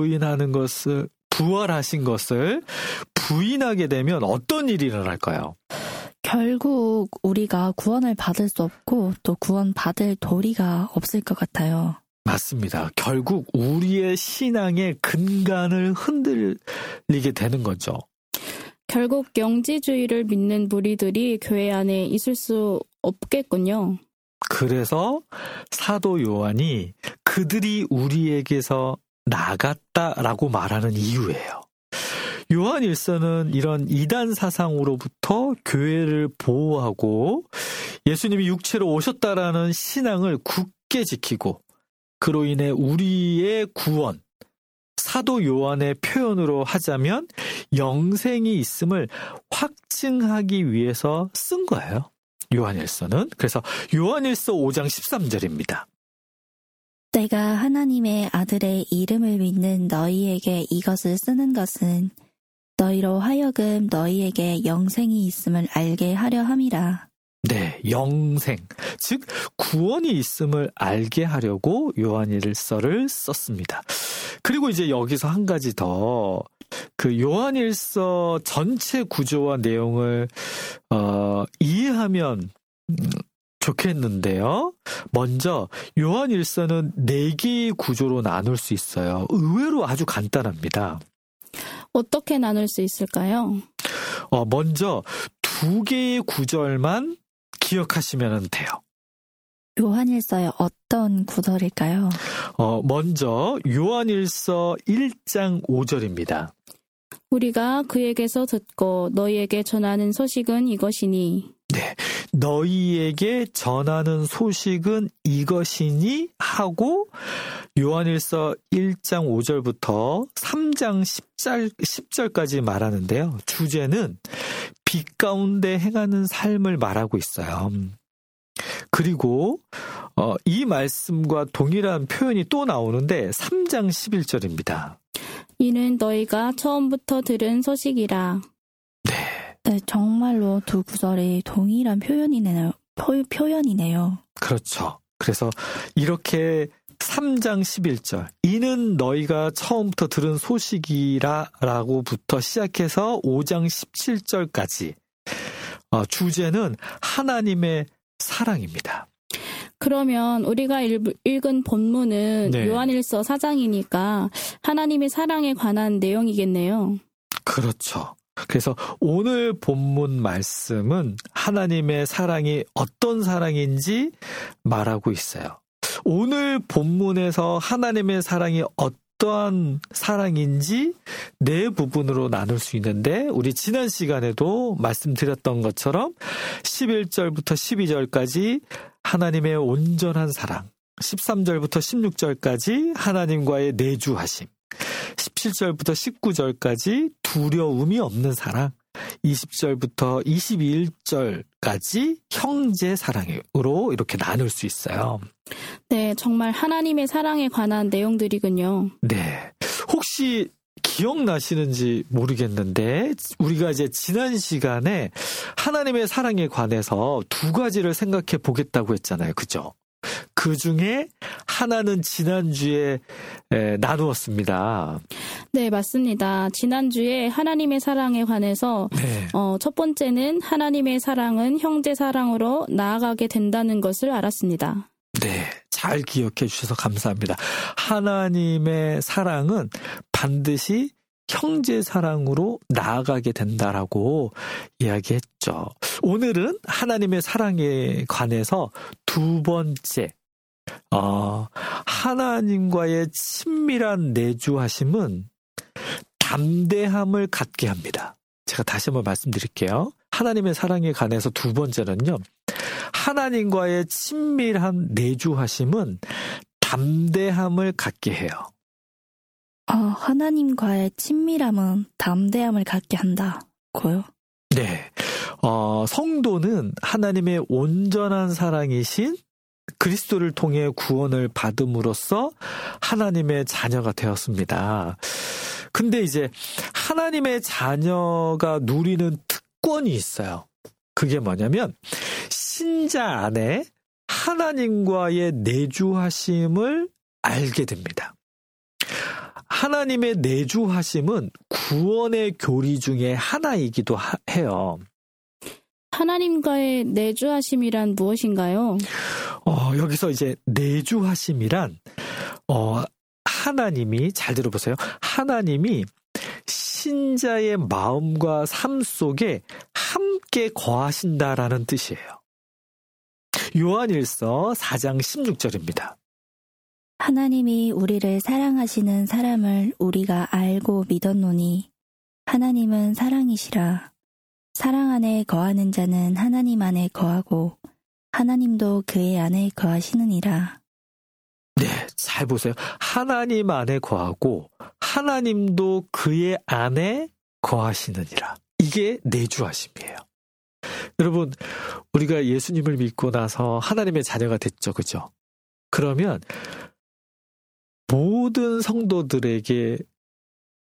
부활하신 것을 부인하게 되면 어떤 일이 일어날까요? 결국 우리가 구원을 받을 수 없고 또 구원받을 도리가 없을 것 같아요. 맞습니다. 결국 우리의 신앙의 근간을 흔들리게 되는 거죠. 결국 영지주의를 믿는 무리들이 교회 안에 있을 수 없겠군요. 그래서 사도 요한이 그들이 우리에게서 나갔다라고 말하는 이유예요. 요한일서는 이런 이단 사상으로부터 교회를 보호하고 예수님이 육체로 오셨다라는 신앙을 굳게 지키고 그로 인해 우리의 구원, 사도 요한의 표현으로 하자면 영생이 있음을 확증하기 위해서 쓴 거예요. 요한일서는. 그래서 요한일서 5장 13절입니다. 내가 하나님의 아들의 이름을 믿는 너희에게 이것을 쓰는 것은 너희로 하여금 너희에게 영생이 있음을 알게 하려 함이라. 네, 영생, 즉 구원이 있음을 알게 하려고 요한일서를 썼습니다. 그리고 이제 여기서 한 가지 더, 그 요한일서 전체 구조와 내용을 이해하면 좋겠는데요. 먼저 요한일서는 4개의 구조로 나눌 수 있어요. 의외로 아주 간단합니다. 어떻게 나눌 수 있을까요? 먼저 2개의 구절만 기억하시면 돼요. 요한일서의 어떤 구절일까요? 먼저 요한일서 1장 5절입니다. 우리가 그에게서 듣고 너희에게 전하는 소식은 이것이니. 네, 너희에게 전하는 소식은 이것이니 하고 요한일서 1장 5절부터 3장 10절까지 말하는데요. 주제는 빛 가운데 행하는 삶을 말하고 있어요. 그리고 이 말씀과 동일한 표현이 또 나오는데 3장 11절입니다. 이는 너희가 처음부터 들은 소식이라. 네, 정말로 두 구절이 동일한 표현이네요. 그렇죠. 그래서 이렇게 3장 11절, 이는 너희가 처음부터 들은 소식이라라고부터 시작해서 5장 17절까지 주제는 하나님의 사랑입니다. 그러면 우리가 읽은 본문은 네. 요한일서 4장이니까 하나님의 사랑에 관한 내용이겠네요. 그렇죠. 그래서 오늘 본문 말씀은 하나님의 사랑이 어떤 사랑인지 말하고 있어요. 오늘 본문에서 하나님의 사랑이 어떠한 사랑인지 4부분으로 나눌 수 있는데 우리 지난 시간에도 말씀드렸던 것처럼 11절부터 12절까지 하나님의 온전한 사랑, 13절부터 16절까지 하나님과의 내주하심, 17절부터 19절까지 두려움이 없는 사랑, 20절부터 21절까지 형제 사랑으로 이렇게 나눌 수 있어요. 네, 정말 하나님의 사랑에 관한 내용들이군요. 네, 혹시 기억나시는지 모르겠는데 우리가 이제 지난 시간에 하나님의 사랑에 관해서 2가지를 생각해 보겠다고 했잖아요. 그죠? 그 중에 하나는 지난주에 나누었습니다. 네, 맞습니다. 지난주에 하나님의 사랑에 관해서 네. 첫 번째는 하나님의 사랑은 형제 사랑으로 나아가게 된다는 것을 알았습니다. 네, 잘 기억해 주셔서 감사합니다. 하나님의 사랑은 반드시 형제 사랑으로 나아가게 된다라고 이야기했죠. 오늘은 하나님의 사랑에 관해서 2번째, 하나님과의 친밀한 내주하심은 담대함을 갖게 합니다. 제가 다시 한번 말씀드릴게요. 하나님의 사랑에 관해서 2번째는요. 하나님과의 친밀한 내주하심은 담대함을 갖게 해요. 하나님과의 친밀함은 담대함을 갖게 한다고요? 네. 성도는 하나님의 온전한 사랑이신 그리스도를 통해 구원을 받음으로써 하나님의 자녀가 되었습니다. 근데 이제 하나님의 자녀가 누리는 특권이 있어요. 그게 뭐냐면 신자 안에 하나님과의 내주하심을 알게 됩니다. 하나님의 내주하심은 구원의 교리 중에 하나이기도 해요. 하나님과의 내주하심이란 무엇인가요? 여기서 이제 내주하심이란 하나님이, 잘 들어보세요. 하나님이 신자의 마음과 삶 속에 함께 거하신다라는 뜻이에요. 요한일서 4장 16절입니다. 하나님이 우리를 사랑하시는 사람을 우리가 알고 믿었노니 하나님은 사랑이시라. 사랑 안에 거하는 자는 하나님 안에 거하고 하나님도 그의 안에 거하시느니라. 네, 잘 보세요. 하나님 안에 거하고 하나님도 그의 안에 거하시느니라. 이게 내주하심이에요. 여러분, 우리가 예수님을 믿고 나서 하나님의 자녀가 됐죠. 그죠? 그러면 모든 성도들에게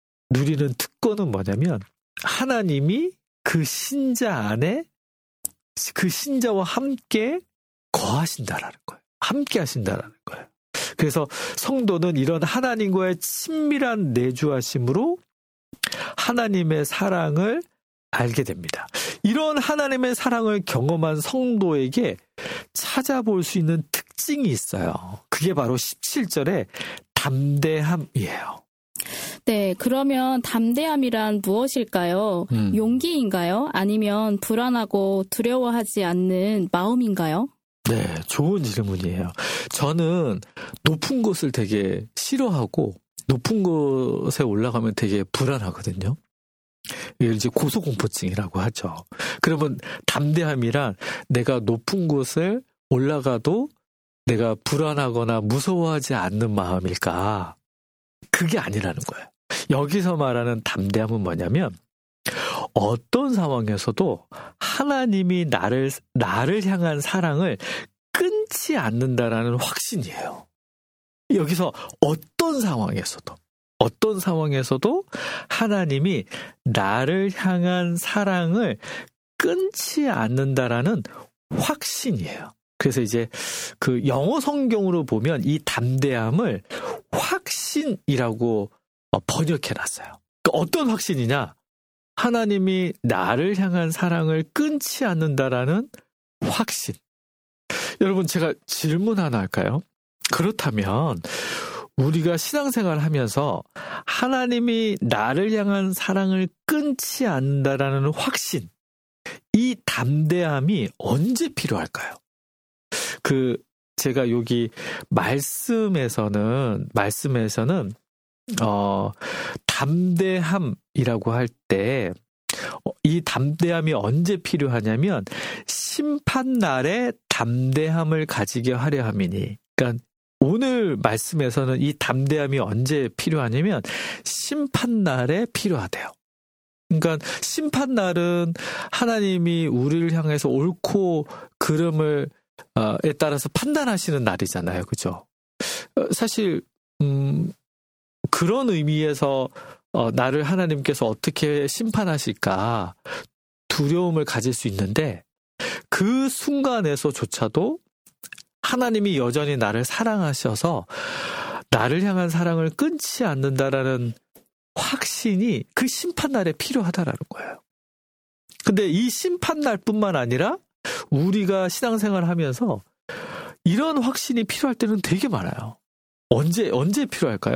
누리는 특권은 뭐냐면 하나님이 그 신자 안에 그 신자와 함께 거하신다라는 거예요. 함께 하신다라는 거예요. 그래서 성도는 이런 하나님과의 친밀한 내주하심으로 하나님의 사랑을 알게 됩니다. 이런 하나님의 사랑을 경험한 성도에게 찾아볼 수 있는 특징이 있어요. 그게 바로 17절의 담대함이에요. 네, 그러면 담대함이란 무엇일까요? 용기인가요? 아니면 불안하고 두려워하지 않는 마음인가요? 네, 좋은 질문이에요. 저는 높은 곳을 되게 싫어하고 높은 곳에 올라가면 되게 불안하거든요. 이걸 이제 고소공포증이라고 하죠. 그러면 담대함이란 내가 높은 곳을 올라가도 내가 불안하거나 무서워하지 않는 마음일까? 그게 아니라는 거예요. 여기서 말하는 담대함은 뭐냐면 어떤 상황에서도 하나님이 나를 향한 사랑을 끊지 않는다라는 확신이에요. 여기서 어떤 상황에서도 하나님이 나를 향한 사랑을 끊지 않는다라는 확신이에요. 그래서 이제 그 영어 성경으로 보면 이 담대함을 확신이라고 번역해놨어요. 그러니까 어떤 확신이냐? 하나님이 나를 향한 사랑을 끊지 않는다라는 확신. 여러분, 제가 질문 하나 할까요? 그렇다면 우리가 신앙생활을 하면서 하나님이 나를 향한 사랑을 끊지 않는다라는 확신, 이 담대함이 언제 필요할까요? 제가 여기 말씀에서는 담대함이라고 할 때 이 담대함이 언제 필요하냐면 심판날에 담대함을 가지게 하려 함이니. 그러니까 오늘 말씀에서는 이 담대함이 언제 필요하냐면 심판날에 필요하대요. 그러니까 심판날은 하나님이 우리를 향해서 옳고 그름을 에 따라서 판단하시는 날이잖아요. 그죠? 사실 그런 의미에서 나를 하나님께서 어떻게 심판하실까 두려움을 가질 수 있는데 그 순간에서조차도 하나님이 여전히 나를 사랑하셔서 나를 향한 사랑을 끊지 않는다라는 확신이 그 심판날에 필요하다라는 거예요. 근데 이 심판날뿐만 아니라 우리가 신앙생활을 하면서 이런 확신이 필요할 때는 되게 많아요. 언제 필요할까요?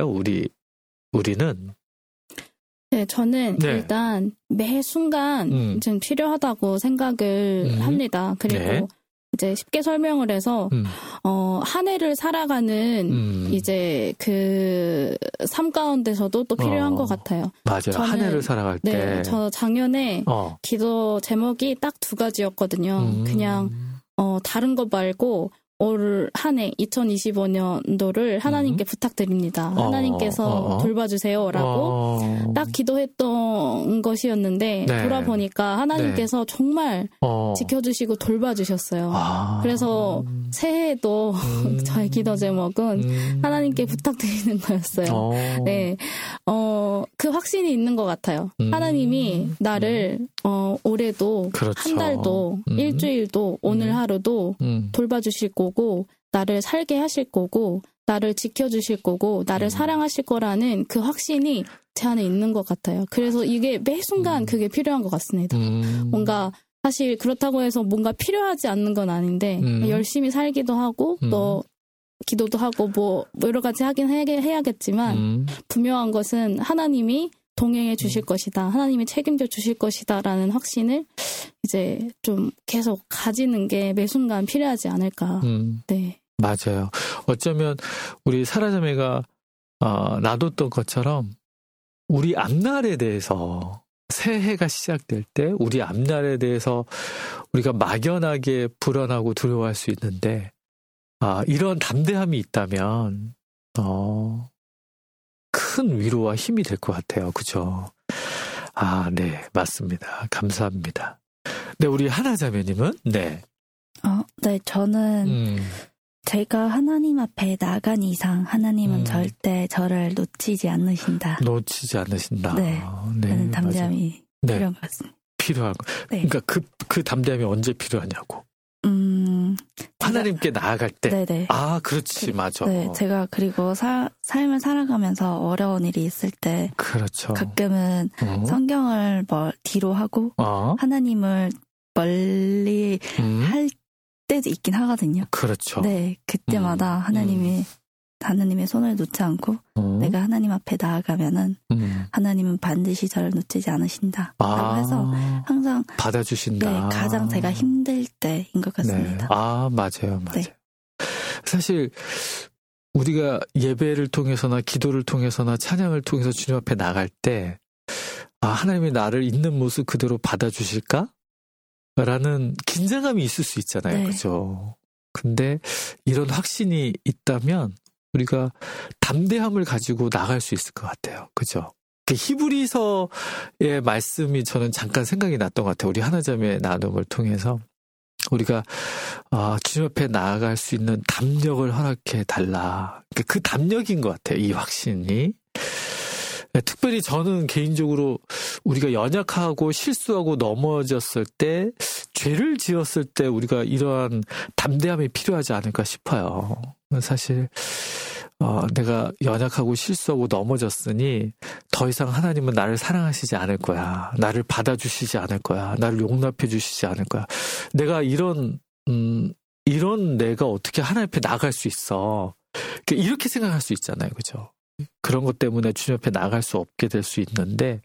우리는? 네, 저는 일단 매 순간 좀 필요하다고 생각을 합니다. 그리고 이제 쉽게 설명을 해서 한 해를 살아가는 이제 그 삶 가운데서도 또 필요한 것 같아요. 맞아요. 한 해를 살아갈 때. 네, 저 작년에 기도 제목이 딱 2가지였거든요. 그냥 다른 거 말고 올 한 해 2025년도를 하나님께 부탁드립니다. 하나님께서 돌봐주세요라고 딱 기도했던 것이었는데 돌아보니까 하나님께서 정말 지켜주시고 돌봐주셨어요. 그래서 새해에도 저의 기도 제목은 하나님께 부탁드리는 거였어요. 네, 그 확신이 있는 것 같아요. 하나님이 나를 올해도 한 달도 일주일도 오늘 하루도 돌봐주실 거고 나를 살게 하실 거고 나를 지켜주실 거고 나를 사랑하실 거라는 그 확신이 제 안에 있는 것 같아요. 그래서 이게 매 순간 그게 필요한 것 같습니다. 뭔가 사실 그렇다고 해서 뭔가 필요하지 않는 건 아닌데 열심히 살기도 하고 또 기도도 하고 뭐 여러 가지 하긴 해야겠지만 분명한 것은 하나님이 동행해 주실 것이다. 하나님이 책임져 주실 것이다. 라는 확신을 이제 좀 계속 가지는 게 매 순간 필요하지 않을까. 네. 맞아요. 어쩌면 우리 사라자매가 놔뒀던 것처럼 우리 앞날에 대해서 새해가 시작될 때 우리 앞날에 대해서 우리가 막연하게 불안하고 두려워할 수 있는데 이런 담대함이 있다면 큰 위로와 힘이 될 것 같아요. 그죠? 네, 맞습니다. 감사합니다. 네, 우리 하나자매님은? 네. 네, 저는 제가 하나님 앞에 나간 이상 하나님은 절대 저를 놓치지 않으신다. 놓치지 않으신다. 네, 저는 담대함이 필요한 것 같습니다. 필요한 거. 네. 그러니까 그 담대함이 언제 필요하냐고. 하나님께 나아갈 때. 네네. 아, 그렇지, 맞아. 네, 제가 그리고 삶을 살아가면서 어려운 일이 있을 때, 그렇죠. 가끔은 성경을 뒤로 하고 하나님을 멀리 할 때도 있긴 하거든요. 그렇죠. 네, 그때마다 하나님의 손을 놓지 않고 내가 하나님 앞에 나아가면은 하나님은 반드시 저를 놓치지 않으신다라고 해서 항상 받아주신다. 네, 가장 제가 힘들 때인 것 같습니다. 네. 아, 맞아요. 네. 사실 우리가 예배를 통해서나 기도를 통해서나 찬양을 통해서 주님 앞에 나갈 때 하나님이 나를 있는 모습 그대로 받아주실까? 라는 긴장감이 있을 수 있잖아요. 네. 그죠? 근데 이런 확신이 있다면 우리가 담대함을 가지고 나갈 수 있을 것 같아요. 그죠? 히브리서의 말씀이 저는 잠깐 생각이 났던 것 같아요. 우리 하나자매 나눔을 통해서 우리가 주님 앞에 나아갈 수 있는 담력을 허락해 달라. 그 담력인 것 같아요. 이 확신이. 특별히 저는 개인적으로 우리가 연약하고 실수하고 넘어졌을 때, 죄를 지었을 때 우리가 이러한 담대함이 필요하지 않을까 싶어요. 사실 내가 연약하고 실수하고 넘어졌으니 더 이상 하나님은 나를 사랑하시지 않을 거야. 나를 받아주시지 않을 거야. 나를 용납해 주시지 않을 거야. 내가 이런 내가 어떻게 하나님 앞에 나갈 수 있어. 이렇게 생각할 수 있잖아요. 그죠? 그런 것 때문에 주님 앞에 나갈 수 없게 될 수 있는데,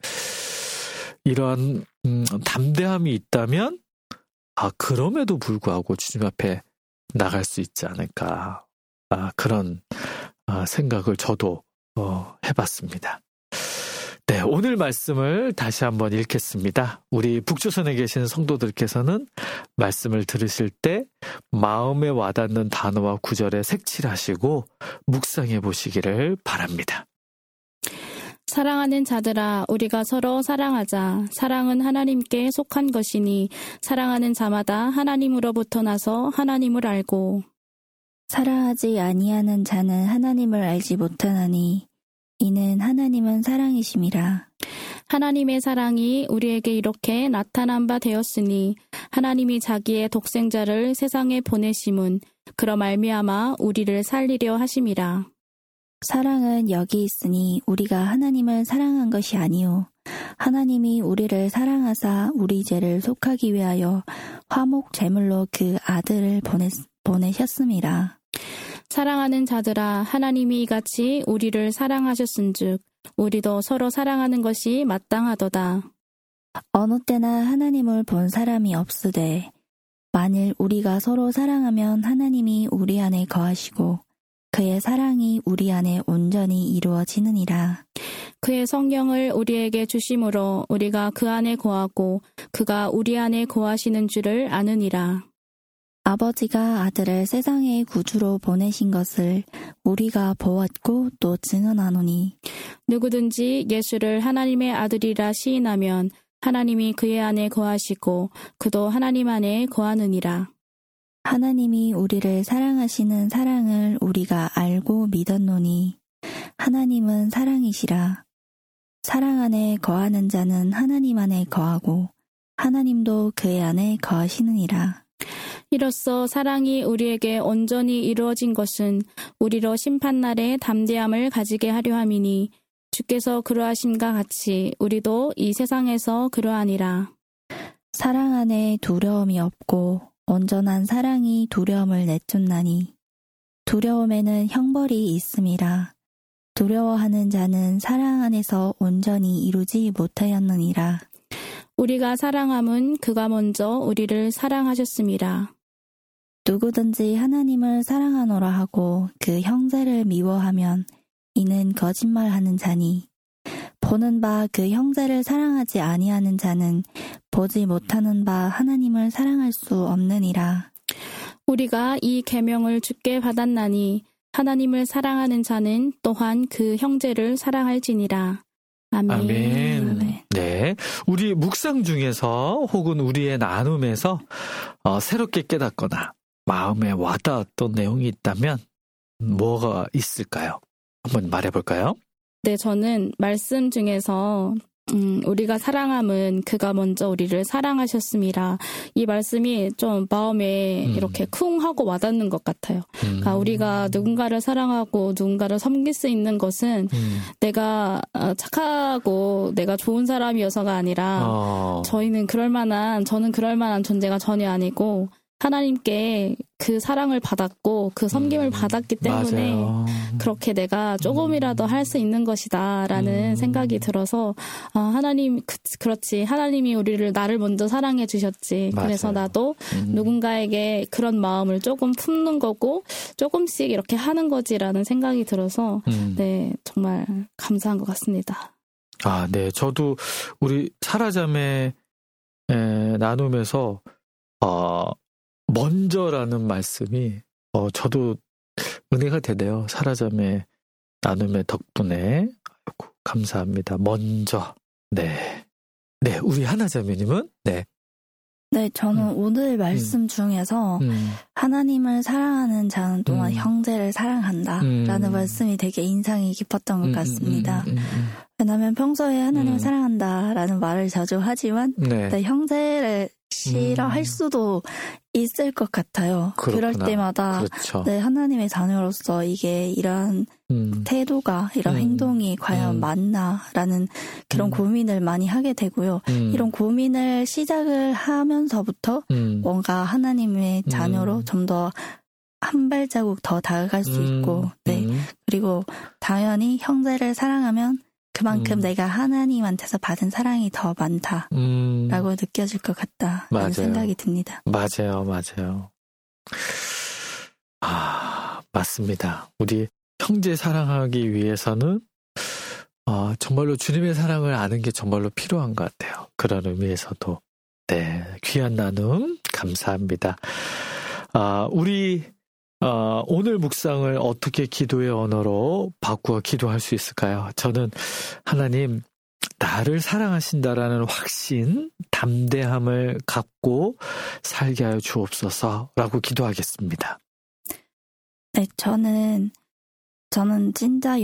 이러한 담대함이 있다면 그럼에도 불구하고 주님 앞에 나갈 수 있지 않을까. 그런 생각을 저도 해봤습니다. 네, 오늘 말씀을 다시 한번 읽겠습니다. 우리 북조선에 계신 성도들께서는 말씀을 들으실 때 마음에 와닿는 단어와 구절에 색칠하시고 묵상해 보시기를 바랍니다. 사랑하는 자들아, 우리가 서로 사랑하자. 사랑은 하나님께 속한 것이니 사랑하는 자마다 하나님으로부터 나서 하나님을 알고, 사랑하지 아니하는 자는 하나님을 알지 못하나니 이는 하나님은 사랑이심이라. 하나님의 사랑이 우리에게 이렇게 나타난 바 되었으니 하나님이 자기의 독생자를 세상에 보내심은 그로 말미암아 우리를 살리려 하심이라. 사랑은 여기 있으니 우리가 하나님을 사랑한 것이 아니요 하나님이 우리를 사랑하사 우리 죄를 속하기 위하여 화목 제물로 그 아들을 보내셨음이라. 사랑하는 자들아, 하나님이 이같이 우리를 사랑하셨은즉 우리도 서로 사랑하는 것이 마땅하도다. 어느 때나 하나님을 본 사람이 없으되 만일 우리가 서로 사랑하면 하나님이 우리 안에 거하시고 그의 사랑이 우리 안에 온전히 이루어지느니라. 그의 성령을 우리에게 주심으로 우리가 그 안에 거하고 그가 우리 안에 거하시는 줄을 아느니라. 아버지가 아들을 세상의 구주로 보내신 것을 우리가 보았고 또 증언하노니 누구든지 예수를 하나님의 아들이라 시인하면 하나님이 그의 안에 거하시고 그도 하나님 안에 거하느니라. 하나님이 우리를 사랑하시는 사랑을 우리가 알고 믿었노니 하나님은 사랑이시라. 사랑 안에 거하는 자는 하나님 안에 거하고 하나님도 그의 안에 거하시느니라. 이로써 사랑이 우리에게 온전히 이루어진 것은 우리로 심판날에 담대함을 가지게 하려 함이니 주께서 그러하심과 같이 우리도 이 세상에서 그러하니라. 사랑 안에 두려움이 없고 온전한 사랑이 두려움을 내쫓나니 두려움에는 형벌이 있음이라. 두려워하는 자는 사랑 안에서 온전히 이루지 못하였느니라. 우리가 사랑함은 그가 먼저 우리를 사랑하셨음이라. 누구든지 하나님을 사랑하노라 하고 그 형제를 미워하면 이는 거짓말하는 자니 보는 바 그 형제를 사랑하지 아니하는 자는 보지 못하는 바 하나님을 사랑할 수 없느니라. 우리가 이 계명을 주께 받았나니 하나님을 사랑하는 자는 또한 그 형제를 사랑할지니라. 아멘. 아멘. 네, 우리 묵상 중에서 혹은 우리의 나눔에서 새롭게 깨닫거나 마음에 와닿았던 내용이 있다면 뭐가 있을까요? 한번 말해볼까요? 네, 저는 말씀 중에서 우리가 사랑함은 그가 먼저 우리를 사랑하셨음이라. 이 말씀이 좀 마음에 이렇게 쿵 하고 와닿는 것 같아요. 그러니까 우리가 누군가를 사랑하고 누군가를 섬길 수 있는 것은 내가 착하고 내가 좋은 사람이어서가 아니라 저는 그럴 만한 존재가 전혀 아니고 하나님께 그 사랑을 받았고 그 섬김을 받았기 때문에 맞아요. 그렇게 내가 조금이라도 할 수 있는 것이다라는 생각이 들어서 하나님 그렇지 하나님이 나를 먼저 사랑해 주셨지. 맞아요. 그래서 나도 누군가에게 그런 마음을 조금 품는 거고 조금씩 이렇게 하는 거지라는 생각이 들어서 네 정말 감사한 것 같습니다. 아, 네. 저도 우리 사라자매 나눔에서 먼저라는 말씀이 저도 은혜가 되네요. 사라자매 나눔의 덕분에. 아이고, 감사합니다. 먼저. 네. 네, 우리 하나자매님은? 네. 네, 저는 오늘 말씀 중에서 하나님을 사랑하는 자는 또한 형제를 사랑한다라는 말씀이 되게 인상이 깊었던 것 같습니다. 왜냐하면 평소에 하나님을 사랑한다라는 말을 자주 하지만 네, 형제를 싫어할 수도 있을 것 같아요. 그렇구나. 그럴 때마다 그렇죠. 네, 하나님의 자녀로서 이게 이런 태도가 이런 행동이 과연 맞나라는 그런 고민을 많이 하게 되고요. 이런 고민을 시작을 하면서부터 뭔가 하나님의 자녀로 좀 더 한 발자국 더 다가갈 수 있고 네. 그리고 당연히 형제를 사랑하면 그만큼 내가 하나님한테서 받은 사랑이 더 많다라고 느껴질 것 같다라는 맞아요. 생각이 듭니다. 맞아요. 아, 맞습니다. 우리 형제 사랑하기 위해서는 정말로 주님의 사랑을 아는 게 정말로 필요한 것 같아요. 그런 의미에서도 네, 귀한 나눔 감사합니다. 우리 오늘 묵상을 어떻게 기도의 언어로 바꾸어 기도할 수 있을까요? 저는 하나님 나를 사랑하신다라는 확신, 담대함을 갖고 살게 하여 주옵소서라고 기도하겠습니다. 네, 저는 진짜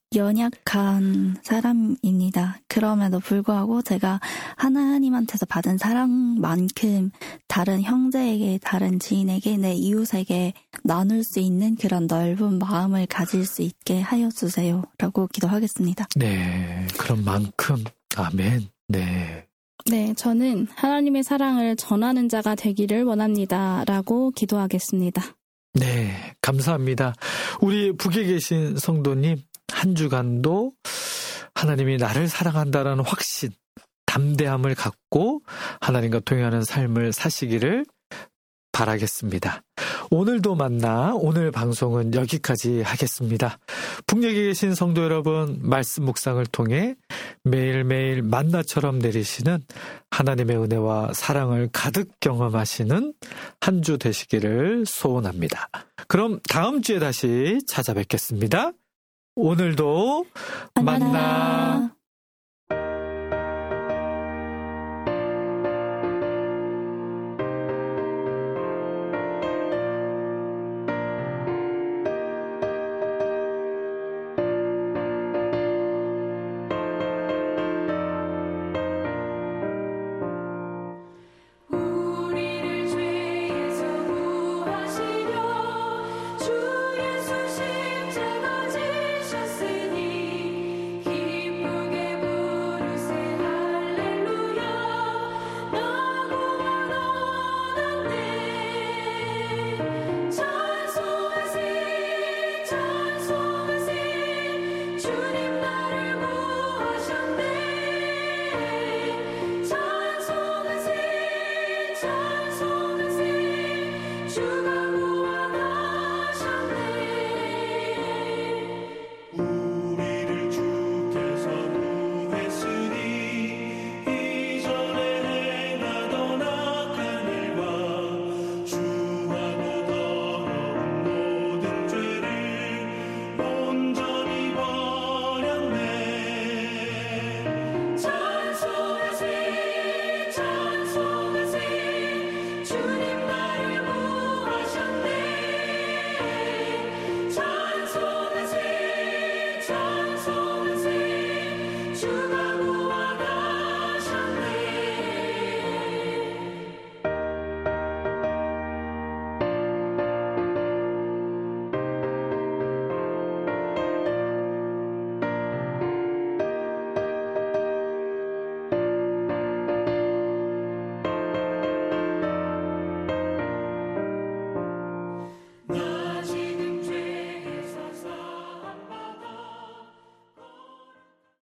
연약한 사람입니다. 그럼에도 불구하고 제가 하나님한테서 받은 사랑만큼 다른 형제에게, 다른 지인에게, 내 이웃에게 나눌 수 있는 그런 넓은 마음을 가질 수 있게 하여 주세요. 라고 기도하겠습니다. 네, 그런 만큼. 아멘. 네. 네, 저는 하나님의 사랑을 전하는 자가 되기를 원합니다. 라고 기도하겠습니다. 네, 감사합니다. 우리 북에 계신 성도님, 한 주간도 하나님이 나를 사랑한다라는 확신, 담대함을 갖고 하나님과 동행하는 삶을 사시기를 바라겠습니다. 오늘도 만나 오늘 방송은 여기까지 하겠습니다. 북녘에 계신 성도 여러분, 말씀 묵상을 통해 매일매일 만나처럼 내리시는 하나님의 은혜와 사랑을 가득 경험하시는 한 주 되시기를 소원합니다. 그럼 다음 주에 다시 찾아뵙겠습니다. 오늘도 만나. 찬송하세, 찬송하세, 주가